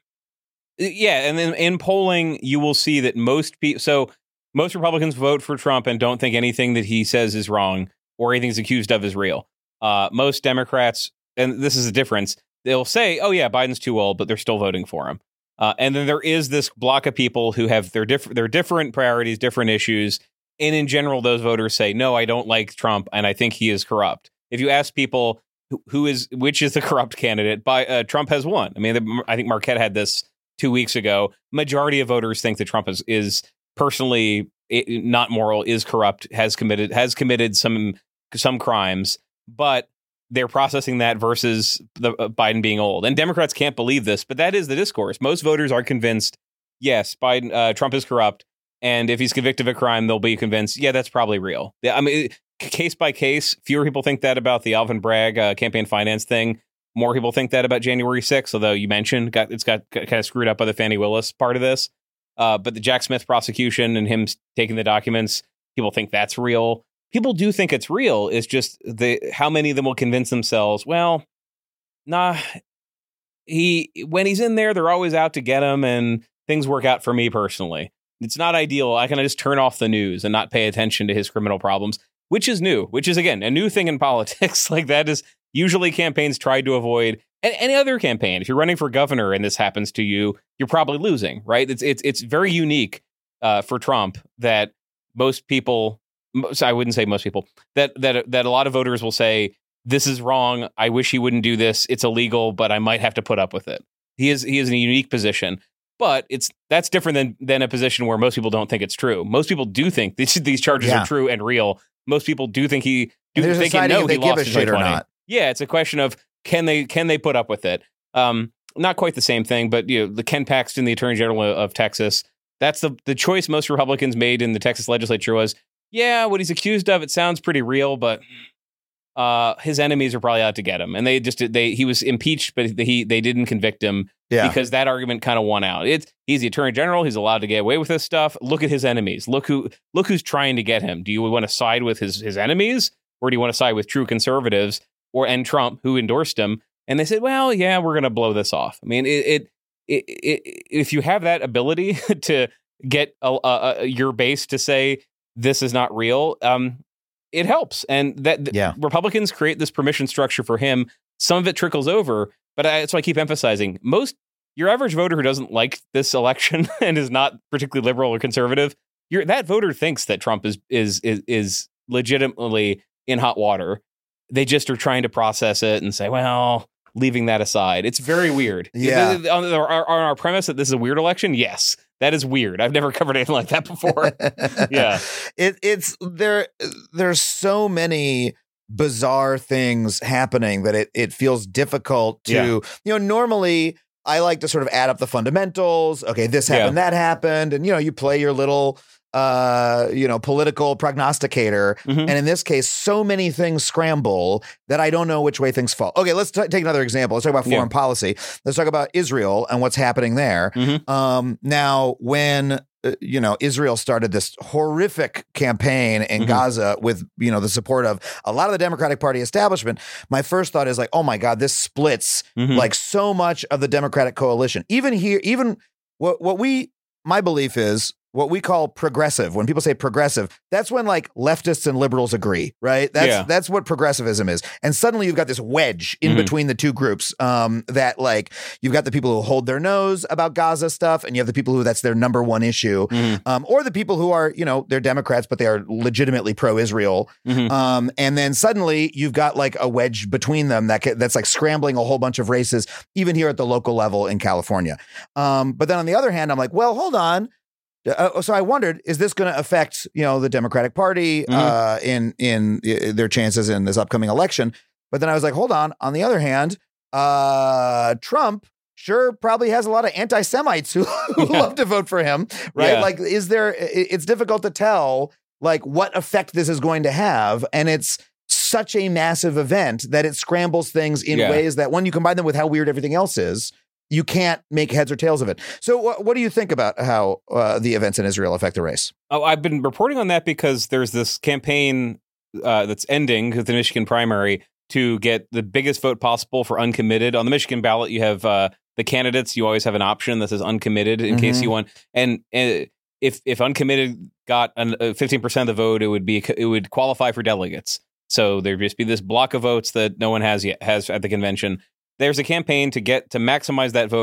yeah, and then in polling, you will see that most people, so most Republicans vote for Trump and don't think anything that he says is wrong or anything he's accused of is real. Uh, most Democrats, and this is the difference, they'll say, oh yeah, Biden's too old, but they're still voting for him. Uh, and then there is this block of people who have their different their different priorities, different issues. And in general, those voters say, no, I don't like Trump, and I think he is corrupt. If you ask people who, who is which is the corrupt candidate, by uh, Trump has won. I mean, the, I think Marquette had this two weeks ago. Majority of voters think that Trump is is personally not moral, is corrupt, has committed has committed some some crimes, but they're processing that versus the uh, Biden being old. And Democrats can't believe this, but that is the discourse. Most voters are convinced, yes, Biden, uh, Trump is corrupt. And if he's convicted of a crime, they'll be convinced, yeah, that's probably real. I mean, case by case, fewer people think that about the Alvin Bragg uh, campaign finance thing. More people think that about January sixth, although you mentioned got, it's got kind of screwed up by the Fani Willis part of this. Uh, but the Jack Smith prosecution and him taking the documents, people think that's real. People do think it's real. It's just the how many of them will convince themselves, well, nah, he when he's in there, they're always out to get him, and things work out for me personally. It's not ideal. I can just turn off the news and not pay attention to his criminal problems, which is new, which is, again, a new thing in politics. Like that is usually campaigns try to avoid. And any other campaign, if you're running for governor and this happens to you, you're probably losing, right? It's it's it's very unique uh, for Trump that most people, I wouldn't say most people, that that that a lot of voters will say, this is wrong. I wish he wouldn't do this. It's illegal, but I might have to put up with it. He is he is in a unique position. But it's that's different than than a position where most people don't think it's true. Most people do think these these charges yeah. are true and real. Most people do think he do There's think he know they he give lost a in shit or twenty twenty. not. Yeah, it's a question of can they can they put up with it? Um, not quite the same thing, but you know, the Ken Paxton, the Attorney General of Texas, that's the the choice most Republicans made in the Texas legislature was, yeah, what he's accused of, it sounds pretty real, but uh, his enemies are probably out to get him, and they just they he was impeached, but he they didn't convict him. Yeah. Because that argument kind of won out. It's he's the attorney general. He's allowed to get away with this stuff. Look at his enemies. Look who look who's trying to get him. Do you want to side with his his enemies, or do you want to side with true conservatives or and Trump, who endorsed him? And they said, well, yeah, we're going to blow this off. I mean, it, it, it, it if you have that ability to get a, a, your base to say this is not real, um, it helps. And that yeah. Republicans create this permission structure for him. Some of it trickles over. But I, that's why I keep emphasizing most your average voter who doesn't like this election and is not particularly liberal or conservative, you're, that voter thinks that Trump is is is is legitimately in hot water. They just are trying to process it and say, well, leaving that aside, it's very weird. Yeah. On our, on our premise that this is a weird election, yes, that is weird. I've never covered anything like that before. yeah, it, it's there. There's so many bizarre things happening that it it feels difficult to, yeah. you know, normally I like to sort of add up the fundamentals. Okay, this happened, yeah. that happened. And, you know, you play your little, uh, you know, political prognosticator. Mm-hmm. And in this case, so many things scramble that I don't know which way things fall. Okay, let's t- take another example. Let's talk about foreign yeah. policy. Let's talk about Israel and what's happening there. Mm-hmm. Um, now, when Uh, you know, Israel started this horrific campaign in mm-hmm. Gaza with, you know, the support of a lot of the Democratic Party establishment. My first thought is like, oh my God, this splits mm-hmm. like so much of the Democratic coalition. Even here, even what what we, my belief is what we call progressive. When people say progressive, that's when like leftists and liberals agree, right? That's yeah. that's what progressivism is. And suddenly you've got this wedge in mm-hmm. between the two groups um, that like you've got the people who hold their nose about Gaza stuff, and you have the people who that's their number one issue, mm-hmm. um, or the people who are, you know, they're Democrats, but they are legitimately pro-Israel. Mm-hmm. Um, and then suddenly you've got like a wedge between them that that's like scrambling a whole bunch of races, even here at the local level in California. Um, but then on the other hand, I'm like, well, hold on. Uh, so I wondered, is this going to affect, you know, the Democratic Party mm-hmm. uh, in in uh, their chances in this upcoming election? But then I was like, hold on. On the other hand, uh, Trump sure probably has a lot of anti-Semites who, who yeah. love to vote for him, right? Yeah. Like, is there? It's difficult to tell like what effect this is going to have, and it's such a massive event that it scrambles things in yeah. ways that when you combine them with how weird everything else is, you can't make heads or tails of it. So wh- what do you think about how uh, the events in Israel affect the race? Oh, I've been reporting on that because there's this campaign uh, that's ending with the Michigan primary to get the biggest vote possible for uncommitted. On the Michigan ballot, you have uh, the candidates. You always have an option that says uncommitted in mm-hmm. case you want. And, and if if uncommitted got an, uh, fifteen percent of the vote, it would be it would qualify for delegates. So there'd just be this block of votes that no one has yet has at the convention. There's a campaign to get to maximize that vote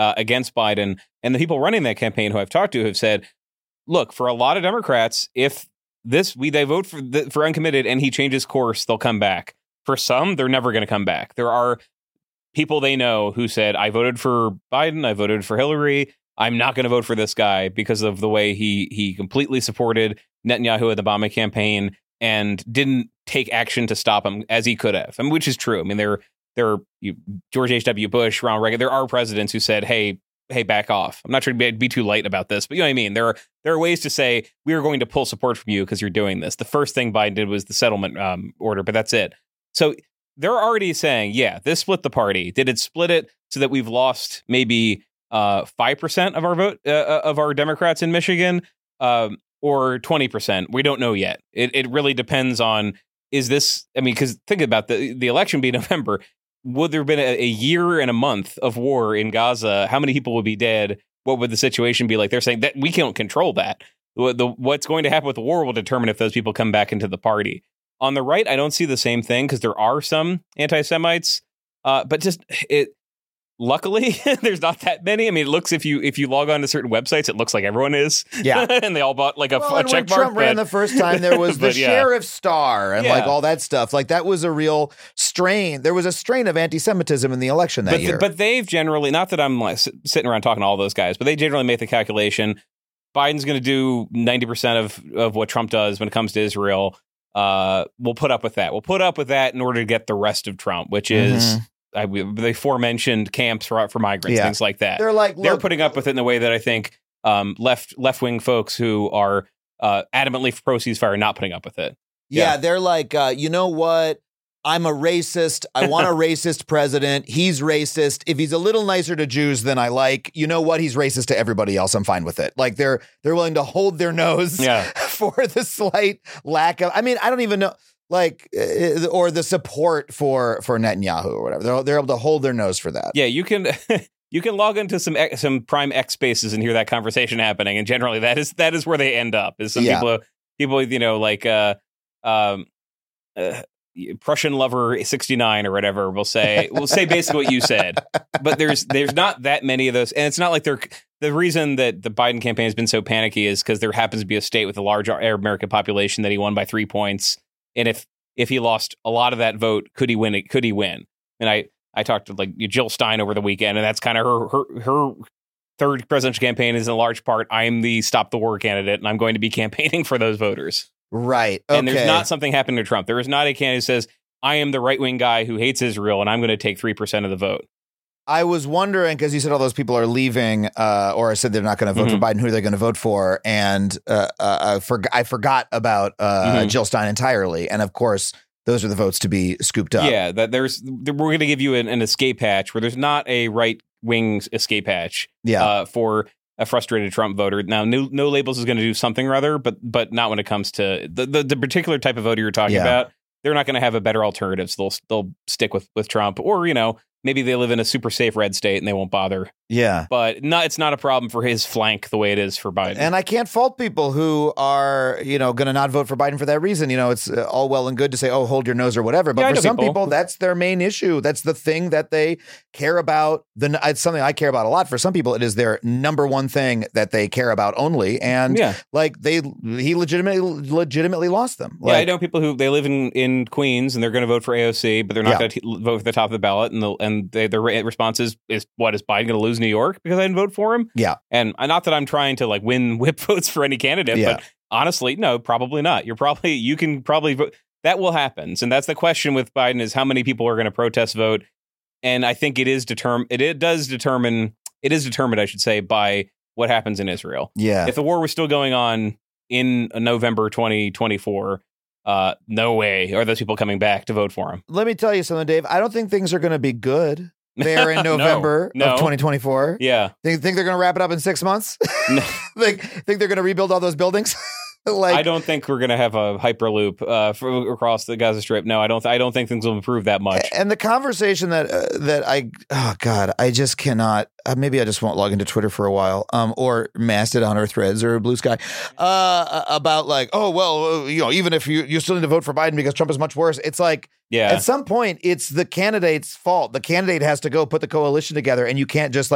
uh, against Biden. And the people running that campaign who I've talked to have said, look, for a lot of Democrats, if this we they vote for the, for uncommitted and he changes course, they'll come back. For some, they're never going to come back. There are people they know who said, I voted for Biden, I voted for Hillary. I'm not going to vote for this guy because of the way he he completely supported Netanyahu in the Obama campaign and didn't take action to stop him as he could have. I mean, which is true. I mean, there there are you, George H W. Bush, Ronald Reagan. There are presidents who said, "Hey, hey, back off." I'm not trying to be, be too light about this, but you know what I mean. There are there are ways to say we are going to pull support from you because you're doing this. The first thing Biden did was the settlement um, order, but that's it. So they're already saying, yeah, this split the party. Did it split it so that we've lost maybe uh, five percent of our vote uh, of our Democrats in Michigan, um, or twenty percent? We don't know yet. It it really depends on, is this, I mean, because think about the the election being November. Would there have been a, a year and a month of war in Gaza? How many people would be dead? What would the situation be like? They're saying that we can't control that. The, the, what's going to happen with the war will determine if those people come back into the party. On the right, I don't see the same thing because there are some anti-Semites, uh, but just it. Luckily, there's not that many. I mean, it looks if you if you log on to certain websites, it looks like everyone is. Yeah, and they all bought like a, well, a and check when mark. Trump ran but, the first time, there was the yeah. sheriff star and Yeah. like all that stuff. Like that was a real strain. There was a strain of anti-Semitism in the election that but year. The, but they've generally, not that I'm like sitting around talking to all those guys, but they generally make the calculation. Biden's going to do ninety percent of of what Trump does when it comes to Israel. Uh, we'll put up with that. We'll put up with that in order to get the rest of Trump, which is. Mm-hmm. I, the aforementioned camps for, for migrants, yeah. things like that. They're like they're look, putting up with it in a way that I think um, left left wing folks who are uh, adamantly pro ceasefire are not putting up with it. Yeah, yeah. They're like, uh, you know what? I'm a racist. I want a racist president. He's racist. If he's a little nicer to Jews than I like, you know what? He's racist to everybody else. I'm fine with it. Like they're they're willing to hold their nose yeah. for the slight lack of. I mean, I don't even know. Like, uh, or the support for for Netanyahu or whatever. They're, they're able to hold their nose for that. Yeah, you can you can log into some some Prime X spaces and hear that conversation happening. And generally, that is that is where they end up. Is some yeah. people people you know like uh, um, uh, Prussian lover sixty-nine or whatever will say will say basically what you said. But there's there's not that many of those, and it's not like they're. The reason that the Biden campaign has been so panicky is because there happens to be a state with a large Arab American population that he won by three points. And if if he lost a lot of that vote, could he win it? Could he win? And I, I talked to like Jill Stein over the weekend, and that's kind of her, her her third presidential campaign is in large part, I'm the stop the war candidate, and I'm going to be campaigning for those voters. Right. Okay. And there's not something happening to Trump. There is not a candidate who says, I am the right wing guy who hates Israel, and I'm going to take three percent of the vote. I was wondering, because you said all those people are leaving, uh, or I said they're not going to vote mm-hmm. for Biden, who are they going to vote for? And uh, uh, I, for, I forgot about uh, mm-hmm. Jill Stein entirely. And of course, those are the votes to be scooped up. Yeah, that there's we're going to give you an, an escape hatch where there's not a right wing escape hatch yeah. uh, for a frustrated Trump voter. Now, no, no Labels is going to do something or other, but but not when it comes to the, the, the particular type of voter you're talking yeah. about. They're not going to have a better alternative, so they'll they'll stick with, with Trump, or you know. Maybe they live in a super safe red state and they won't bother. Yeah. But not, it's not a problem for his flank the way it is for Biden. And I can't fault people who are, you know, going to not vote for Biden for that reason. You know, it's uh, all well and good to say, oh, hold your nose or whatever. But yeah, for some people. people, that's their main issue. That's the thing that they care about. The, it's something I care about a lot. For some people, it is their number one thing that they care about only. And yeah. like they, he legitimately, legitimately lost them. Like, yeah, I know people who they live in, in Queens and they're going to vote for A O C, but they're not yeah. going to vote for the top of the ballot. And the, and they, their response is, is, what, is Biden going to lose New York because I didn't vote for him? Yeah. And not that I'm trying to like win whip votes for any candidate, yeah. but honestly, no, probably not. You're probably, you can probably vote. That will happen. And that's the question with Biden is how many people are going to protest vote. And I think it is determined, it, it does determine, it is determined, I should say, by what happens in Israel. Yeah. If the war was still going on in November twenty twenty-four, uh, no way are those people coming back to vote for him. Let me tell you something, Dave. I don't think things are going to be good there in November no, no. of twenty twenty-four. Yeah. Think, think they're going to wrap it up in six months? No. Like, think they're going to rebuild all those buildings? Like, I don't think we're going to have a hyperloop uh, for, across the Gaza Strip. No, I don't. Th- I don't think things will improve that much. And the conversation that uh, that I, oh God, I just cannot. Uh, maybe I just won't log into Twitter for a while, um, or Mastodon or Threads or Blue Sky, uh, about like, oh well, uh, you know, even if you you still need to vote for Biden because Trump is much worse. It's like, yeah. At some point, it's the candidate's fault. The candidate has to go put the coalition together, and you can't just like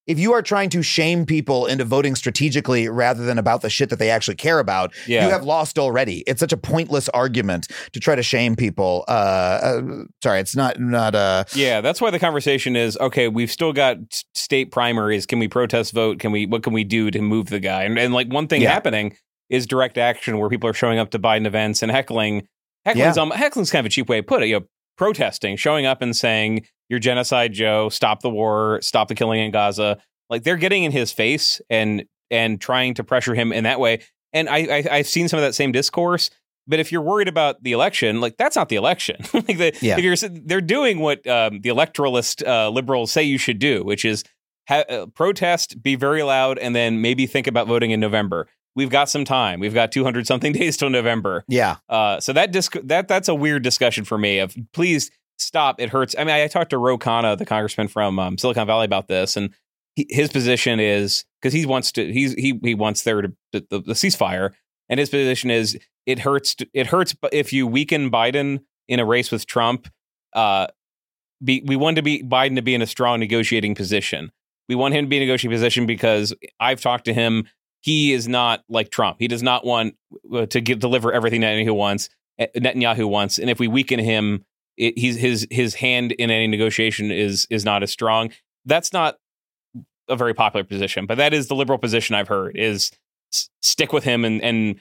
if you are trying to shame people into voting strategically rather than about the shit that they actually care about, Yeah. you have lost already. It's such a pointless argument to try to shame people. Uh, uh sorry, it's not not uh Yeah, that's why the conversation is, okay, we've still got s- state primaries. Can we protest vote? Can we, what can we do to move the guy? And, and like one thing Yeah. happening is direct action where people are showing up to Biden events and heckling. Heckling's, Yeah. um, heckling's kind of a cheap way to put it. You know, protesting, showing up and saying, you're genocide, Joe, stop the war, stop the killing in Gaza. Like they're getting in his face and and trying to pressure him in that way. And I, I I've seen some of that same discourse. But if you're worried about the election, like that's not the election. like the, Yeah. if you're, they're doing what um, the electoralist uh, liberals say you should do, which is ha- uh, protest, be very loud, and then maybe think about voting in November. We've got some time. We've got two hundred something days till November. yeah. Uh, so that disc- that that's a weird discussion for me. Of please stop. It hurts. I mean, I talked to Ro Khanna, the congressman from um, Silicon Valley, about this, and he, his position is because he wants to. He's he he wants there to the, the, the ceasefire, and his position is it hurts. To, it hurts if you weaken Biden in a race with Trump. Uh, be we want to be Biden to be in a strong negotiating position. We want him to be in a negotiating position because I've talked to him. He is not like Trump. He does not want uh, to give, deliver everything Netanyahu wants. Netanyahu wants, and if we weaken him, it, he's his his hand in any negotiation is is not as strong. That's not a very popular position, but that is the liberal position I've heard: is s- stick with him and and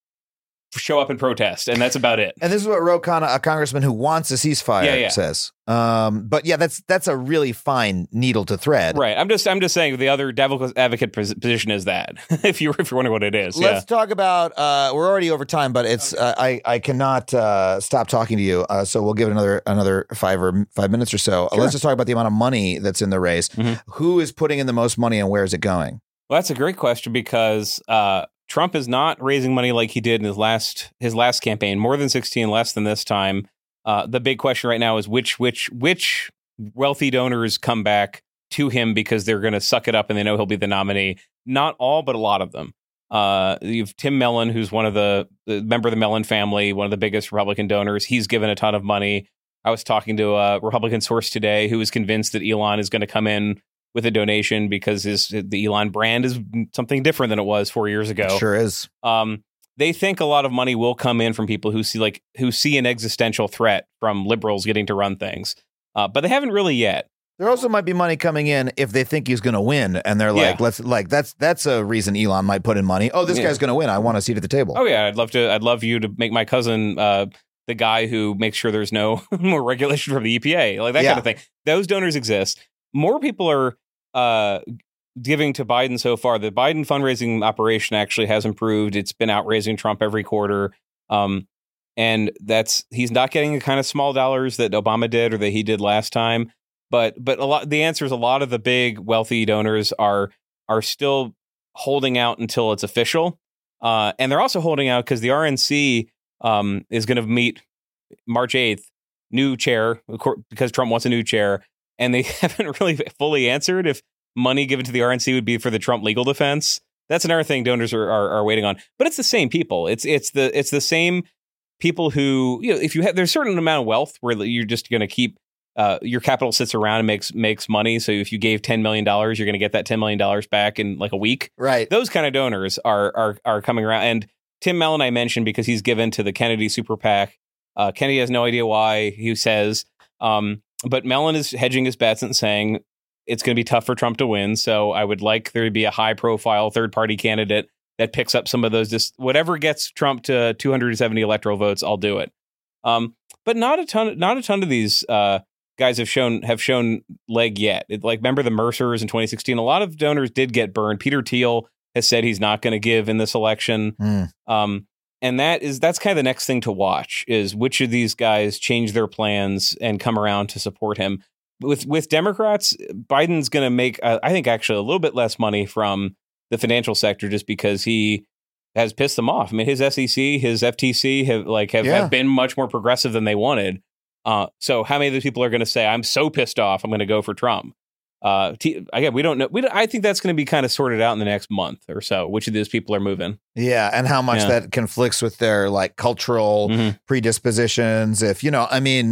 show up and protest, and that's about it. And this is what Ro Khanna, a congressman who wants a ceasefire, Yeah, yeah. says. Um, but yeah, that's that's a really fine needle to thread. Right. I'm just I'm just saying the other devil's advocate pos- position is that if you if you're wondering what it is, Let's yeah. talk about. Uh, we're already over time, but it's uh, I I cannot uh, stop talking to you. Uh, so we'll give it another another five or five minutes or so. Uh, let's just talk about the amount of money that's in the race. Mhm. Who is putting in the most money, and where is it going? Well, that's a great question because uh, Trump is not raising money like he did in his last his last campaign. More than sixteen, less than this time. Uh, the big question right now is which which which wealthy donors come back to him because they're going to suck it up and they know he'll be the nominee. Not all, but a lot of them. Uh, you have Tim Mellon, who's one of the, the member of the Mellon family, one of the biggest Republican donors. He's given a ton of money. I was talking to a Republican source today who is convinced that Elon is going to come in with a donation because his the Elon brand is something different than it was four years ago. Sure is. Um, they think a lot of money will come in from people who see like who see an existential threat from liberals getting to run things, uh, but they haven't really yet. There also might be money coming in if they think he's going to win, and they're like, Yeah. "Let's like that's that's a reason Elon might put in money." Oh, this Yeah. guy's going to win. I want a seat at the table. Oh yeah, I'd love to. I'd love you to make my cousin uh, the guy who makes sure there's no more regulation from the E P A, like that Yeah. kind of thing. Those donors exist. More people are uh, giving to Biden so far. The Biden fundraising operation actually has improved. It's been outraising Trump every quarter. Um, and that's he's not getting the kind of small dollars that Obama did or that he did last time. But but a lot the answer is a lot of the big wealthy donors are are still holding out until it's official. Uh, and they're also holding out because the R N C um, is going to meet March eighth, new chair, of course, because Trump wants a new chair. And they haven't really fully answered if money given to the R N C would be for the Trump legal defense. That's another thing donors are, are are waiting on. But it's the same people. It's it's the it's the same people who, you know, if you have there's a certain amount of wealth where you're just going to keep uh, your capital sits around and makes makes money. So if you gave ten million dollars, you're going to get that ten million dollars back in like a week. Right. Those kind of donors are are are coming around. And Tim Mellon I mentioned because he's given to the Kennedy super PAC. Uh, Kennedy has no idea why, he says. Um, but Mellon is hedging his bets and saying it's going to be tough for Trump to win. So I would like there to be a high profile third party candidate that picks up some of those. Dis- whatever gets Trump to two hundred seventy electoral votes, I'll do it. Um, but not a ton. Not a ton of these uh, guys have shown have shown leg yet. It, like remember the Mercers in twenty sixteen. A lot of donors did get burned. Peter Thiel has said he's not going to give in this election. Mm. Um, and that is that's kind of the next thing to watch is which of these guys change their plans and come around to support him. With with Democrats, Biden's going to make, uh, I think, actually a little bit less money from the financial sector just because he has pissed them off. I mean, his S E C, his F T C have like have, Yeah. have been much more progressive than they wanted. Uh, so how many of those people are going to say, "I'm so pissed off, I'm going to go for Trump"? Uh, t- again, we don't know. We don't, I think that's going to be kind of sorted out in the next month or so. Which of these people are moving? Yeah, and how much Yeah. that conflicts with their like cultural Mhm. predispositions. If you know, I mean,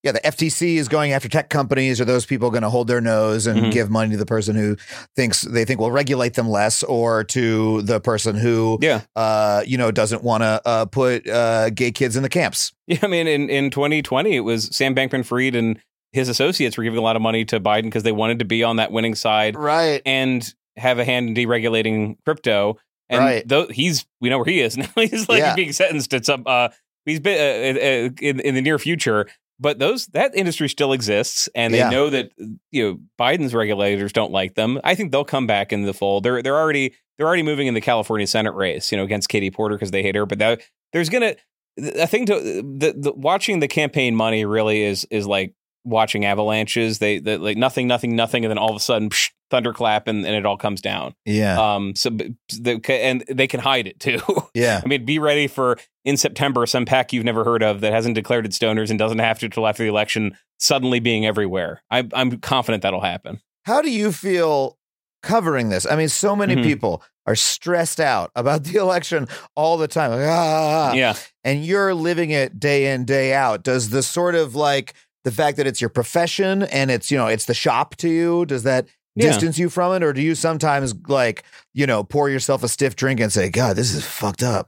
Yeah, the F T C is going after tech companies. Are those people going to hold their nose and Mhm. give money to the person who thinks they think will regulate them less, or to the person who, Yeah. uh, you know, doesn't want to uh, put uh, gay kids in the camps? Yeah, I mean, in, in twenty twenty, it was Sam Bankman-Fried and his associates were giving a lot of money to Biden because they wanted to be on that winning side Right. and have a hand in deregulating crypto. And Right. though he's, we know where he is now. He's like Yeah. being sentenced to some. Uh, he's been uh, uh, in in the near future. But those that industry still exists, and they Yeah. know that you know Biden's regulators don't like them. I think they'll come back into the fold. They're they're already they're already moving in the California Senate race, you know, against Katie Porter because they hate her. But that, there's gonna I think to the, the watching the campaign money really is is like watching avalanches. They, they like nothing, nothing, nothing, and then all of a sudden psh, thunderclap, and, and it all comes down. Yeah. Um. So the, and they can hide it too. Yeah. I mean, be ready for in September some pack you've never heard of that hasn't declared its donors and doesn't have to till after the election suddenly being everywhere. I, I'm confident that'll happen. How do you feel covering this? I mean, so many Mhm. people are stressed out about the election all the time. Like, ah, Yeah. and you're living it day in, day out. Does the sort of like the fact that it's your profession and it's, you know, it's the shop to you, does that Yeah. distance you from it? Or do you sometimes like, you know, pour yourself a stiff drink and say, God, this is fucked up?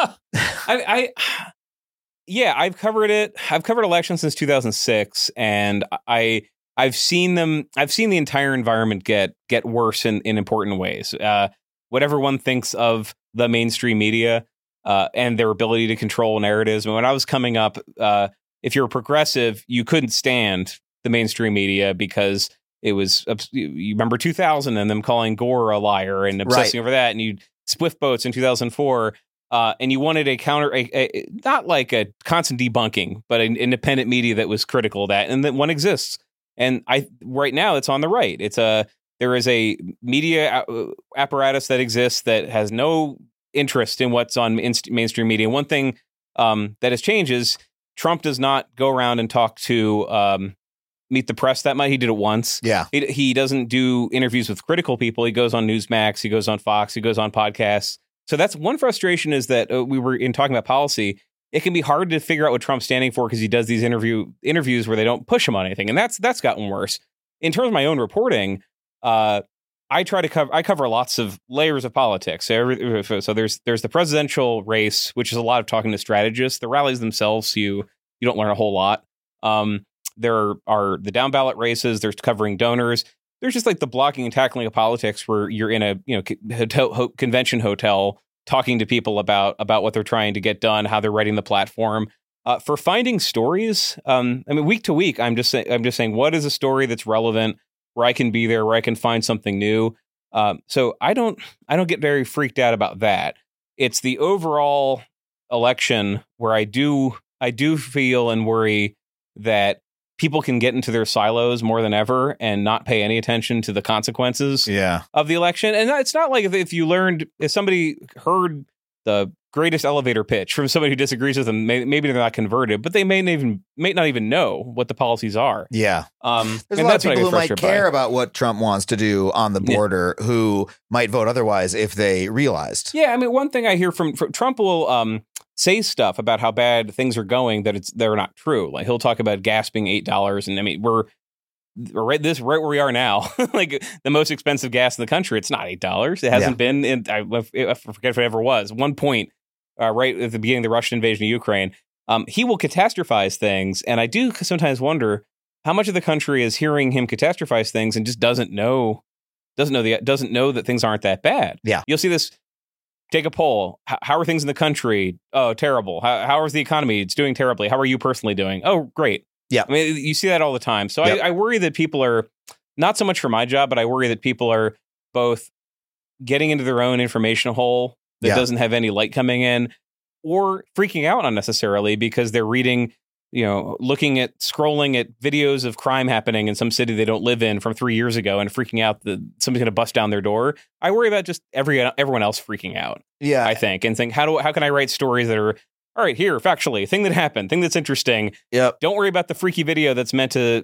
I, I, yeah, I've covered it. I've covered elections since two thousand six, and I, I've seen them. I've seen the entire environment get get worse in, in important ways. Uh, what everyone thinks of the mainstream media uh, and their ability to control narratives. I mean, when I was coming up, uh, if you're a progressive, you couldn't stand the mainstream media because it was. You remember two thousand and them calling Gore a liar and obsessing Right. over that, and you Swift boats in two thousand four. Uh, and you wanted a counter, a, a, not like a constant debunking, but an independent media that was critical of that, and that one exists. And I right now it's on the right. It's a there is a media a- apparatus that exists that has no interest in what's on inst- mainstream media. One thing um, that has changed is Trump does not go around and talk to um, Meet the Press that much. He did it once. Yeah. He, he doesn't do interviews with critical people. He goes on Newsmax. He goes on Fox. He goes on podcasts. So that's one frustration is that uh, we were in talking about policy. It can be hard to figure out what Trump's standing for because he does these interview interviews where they don't push him on anything. And that's that's gotten worse. In terms of my own reporting, uh, I try to cover I cover lots of layers of politics. So, every, so there's there's the presidential race, which is a lot of talking to strategists. The rallies themselves, you you don't learn a whole lot. Um, there are the down ballot races. There's covering donors. There's just like the blocking and tackling of politics where you're in a, you know, hotel, ho- convention hotel talking to people about about what they're trying to get done, how they're writing the platform. Uh, for finding stories, um, I mean, week to week, I'm just say- I'm just saying, what is a story that's relevant where I can be there, where I can find something new. Um, so I don't I don't get very freaked out about that. It's the overall election where I do I do feel and worry that people can get into their silos more than ever and not pay any attention to the consequences Yeah. of the election. And it's not like if, if you learned, if somebody heard the greatest elevator pitch from somebody who disagrees with them, may, maybe they're not converted, but they may not even may not even know what the policies are. Yeah. Um, There's and a lot of that's what I people get who might frustrated care by. about what Trump wants to do on the Yeah. border who might vote otherwise if they realized. Yeah, I mean, one thing I hear from, from Trump will um, say stuff about how bad things are going that it's they're not true. Like he'll talk about gas being eight dollars, and I mean we're we're right this right where we are now, like the most expensive gas in the country. It's not eight dollars. It hasn't Yeah. been. In, I, I forget if it ever was. One point, uh, right at the beginning of the Russian invasion of Ukraine, um, he will catastrophize things, and I do sometimes wonder how much of the country is hearing him catastrophize things and just doesn't know doesn't know the doesn't know that things aren't that bad. Yeah. You'll see this. Take a poll. H- how are things in the country? Oh, terrible. How, how is the economy? It's doing terribly. How are you personally doing? Oh, great. Yeah. I mean, you see that all the time. So Yep. I, I worry that people are, not so much for my job, but I worry that people are both getting into their own information hole that Yeah. doesn't have any light coming in, or freaking out unnecessarily because they're reading, you know, looking at, scrolling at videos of crime happening in some city they don't live in from three years ago and freaking out that somebody's going to bust down their door. I worry about just every everyone else freaking out, Yeah. I think, and think, how do how can I write stories that are, all right, here, factually, thing that happened, thing that's interesting. Yep. Don't worry about the freaky video that's meant to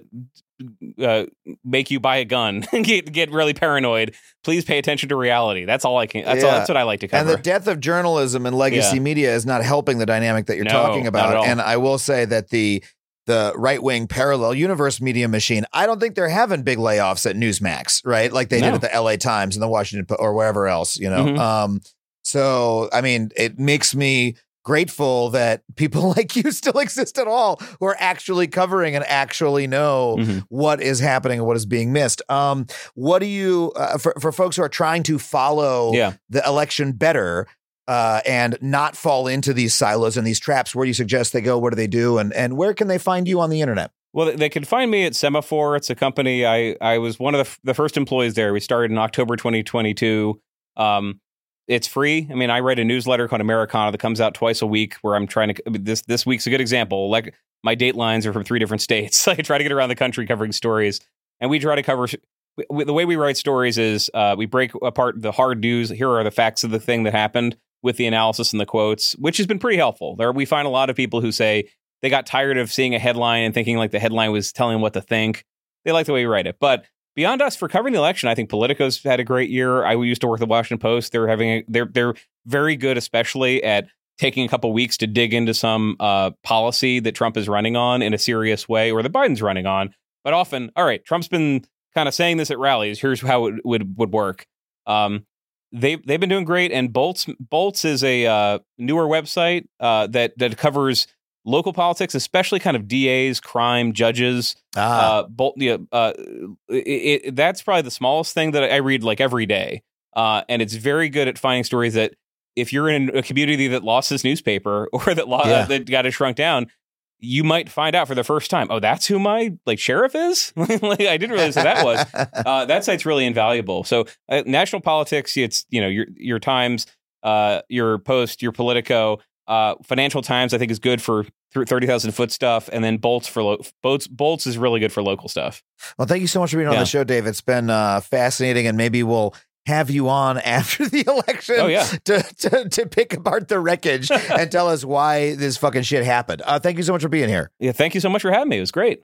uh, make you buy a gun and get, get really paranoid. Please pay attention to reality. That's all I can. That's all. Yeah. That's what I like to And cover. the death of journalism and legacy Yeah. media is not helping the dynamic that you're No, talking not about. at all. And I will say that the the right-wing parallel universe media machine, I don't think they're having big layoffs at Newsmax, right? Like they No. did at the L A Times and the Washington Po- or wherever else, you know? Mhm. Um, so, I mean, it makes me grateful that people like you still exist at all who are actually covering and actually know Mhm. what is happening and what is being missed. Um, what do you, uh, for, for folks who are trying to follow Yeah. the election better uh, and not fall into these silos and these traps, where do you suggest they go? What do they do? And, and where can they find you on the internet? Well, they can find me at Semaphore. It's a company. I, I was one of the, f- the first employees there. We started in October twenty twenty-two. Um, it's free. I mean, I write a newsletter called Americana that comes out twice a week where I'm trying to, I mean, this, this week's a good example. Like my date lines are from three different states. I try to get around the country covering stories, and we try to cover, we, the way we write stories is uh, we break apart the hard news. Here are the facts of the thing that happened with the analysis and the quotes, which has been pretty helpful. There, we find a lot of people who say they got tired of seeing a headline and thinking like the headline was telling them what to think. They like the way we write it. But beyond us, for covering the election, I think Politico's had a great year. I used to work at the Washington Post. They're having a, they're they're very good, especially at taking a couple weeks to dig into some uh, policy that Trump is running on in a serious way, or that Biden's running on. But often, all right, Trump's been kind of saying this at rallies. Here's how it would would work. Um, they they've been doing great. And Bolts Bolts is a uh, newer website uh, that that covers local politics, especially kind of D As, crime, judges. Ah. Uh, Bolt, yeah, uh, it, it, that's probably the smallest thing that I read like every day. Uh, and it's very good at finding stories that if you're in a community that lost this newspaper or that lo- Yeah. uh, that got it shrunk down, you might find out for the first time, oh, that's who my like sheriff is? Like, I didn't realize who that was. Uh, that site's really invaluable. So uh, national politics, it's, you know, your your Times, uh, your Post, your Politico. Uh, Financial Times, I think, is good for thirty thousand foot stuff, and then Bolts for lo- Bolts. Bolts is really good for local stuff. Well, thank you so much for being on Yeah. the show, Dave. It's been uh, fascinating, and maybe we'll have you on after the election Oh, yeah. to, to to pick apart the wreckage and tell us why this fucking shit happened. Uh, thank you so much for being here. Yeah, thank you so much for having me. It was great.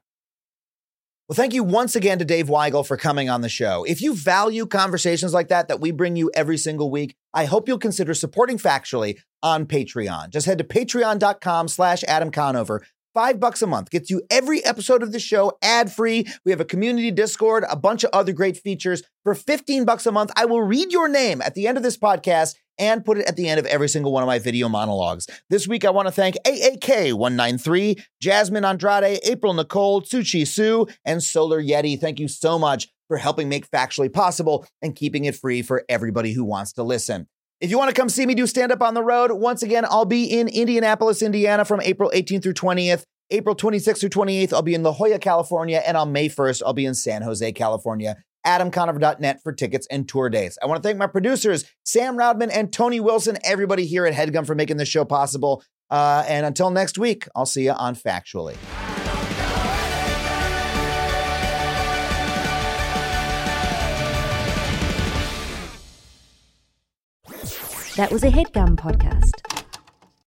Well, thank you once again to Dave Weigel for coming on the show. If you value conversations like that that we bring you every single week, I hope you'll consider supporting Factually on Patreon. Just head to patreon.com slash Adam Conover. Five bucks a month gets you every episode of the show ad-free. We have a community Discord, a bunch of other great features. For fifteen bucks a month, I will read your name at the end of this podcast and put it at the end of every single one of my video monologues. This week, I want to thank A A K one nine three, Jasmine Andrade, April Nicole, Tsuchi Sue, and Solar Yeti. Thank you so much for helping make Factually possible and keeping it free for everybody who wants to listen. If you want to come see me do stand-up on the road, once again, I'll be in Indianapolis, Indiana from April eighteenth through twentieth. April twenty-sixth through twenty-eighth, I'll be in La Jolla, California. And on May first, I'll be in San Jose, California. adam conover dot net for tickets and tour dates. I want to thank my producers, Sam Roudman and Tony Wilson, everybody here at HeadGum for making this show possible. Uh, and until next week, I'll see you on Factually. That was a HeadGum podcast.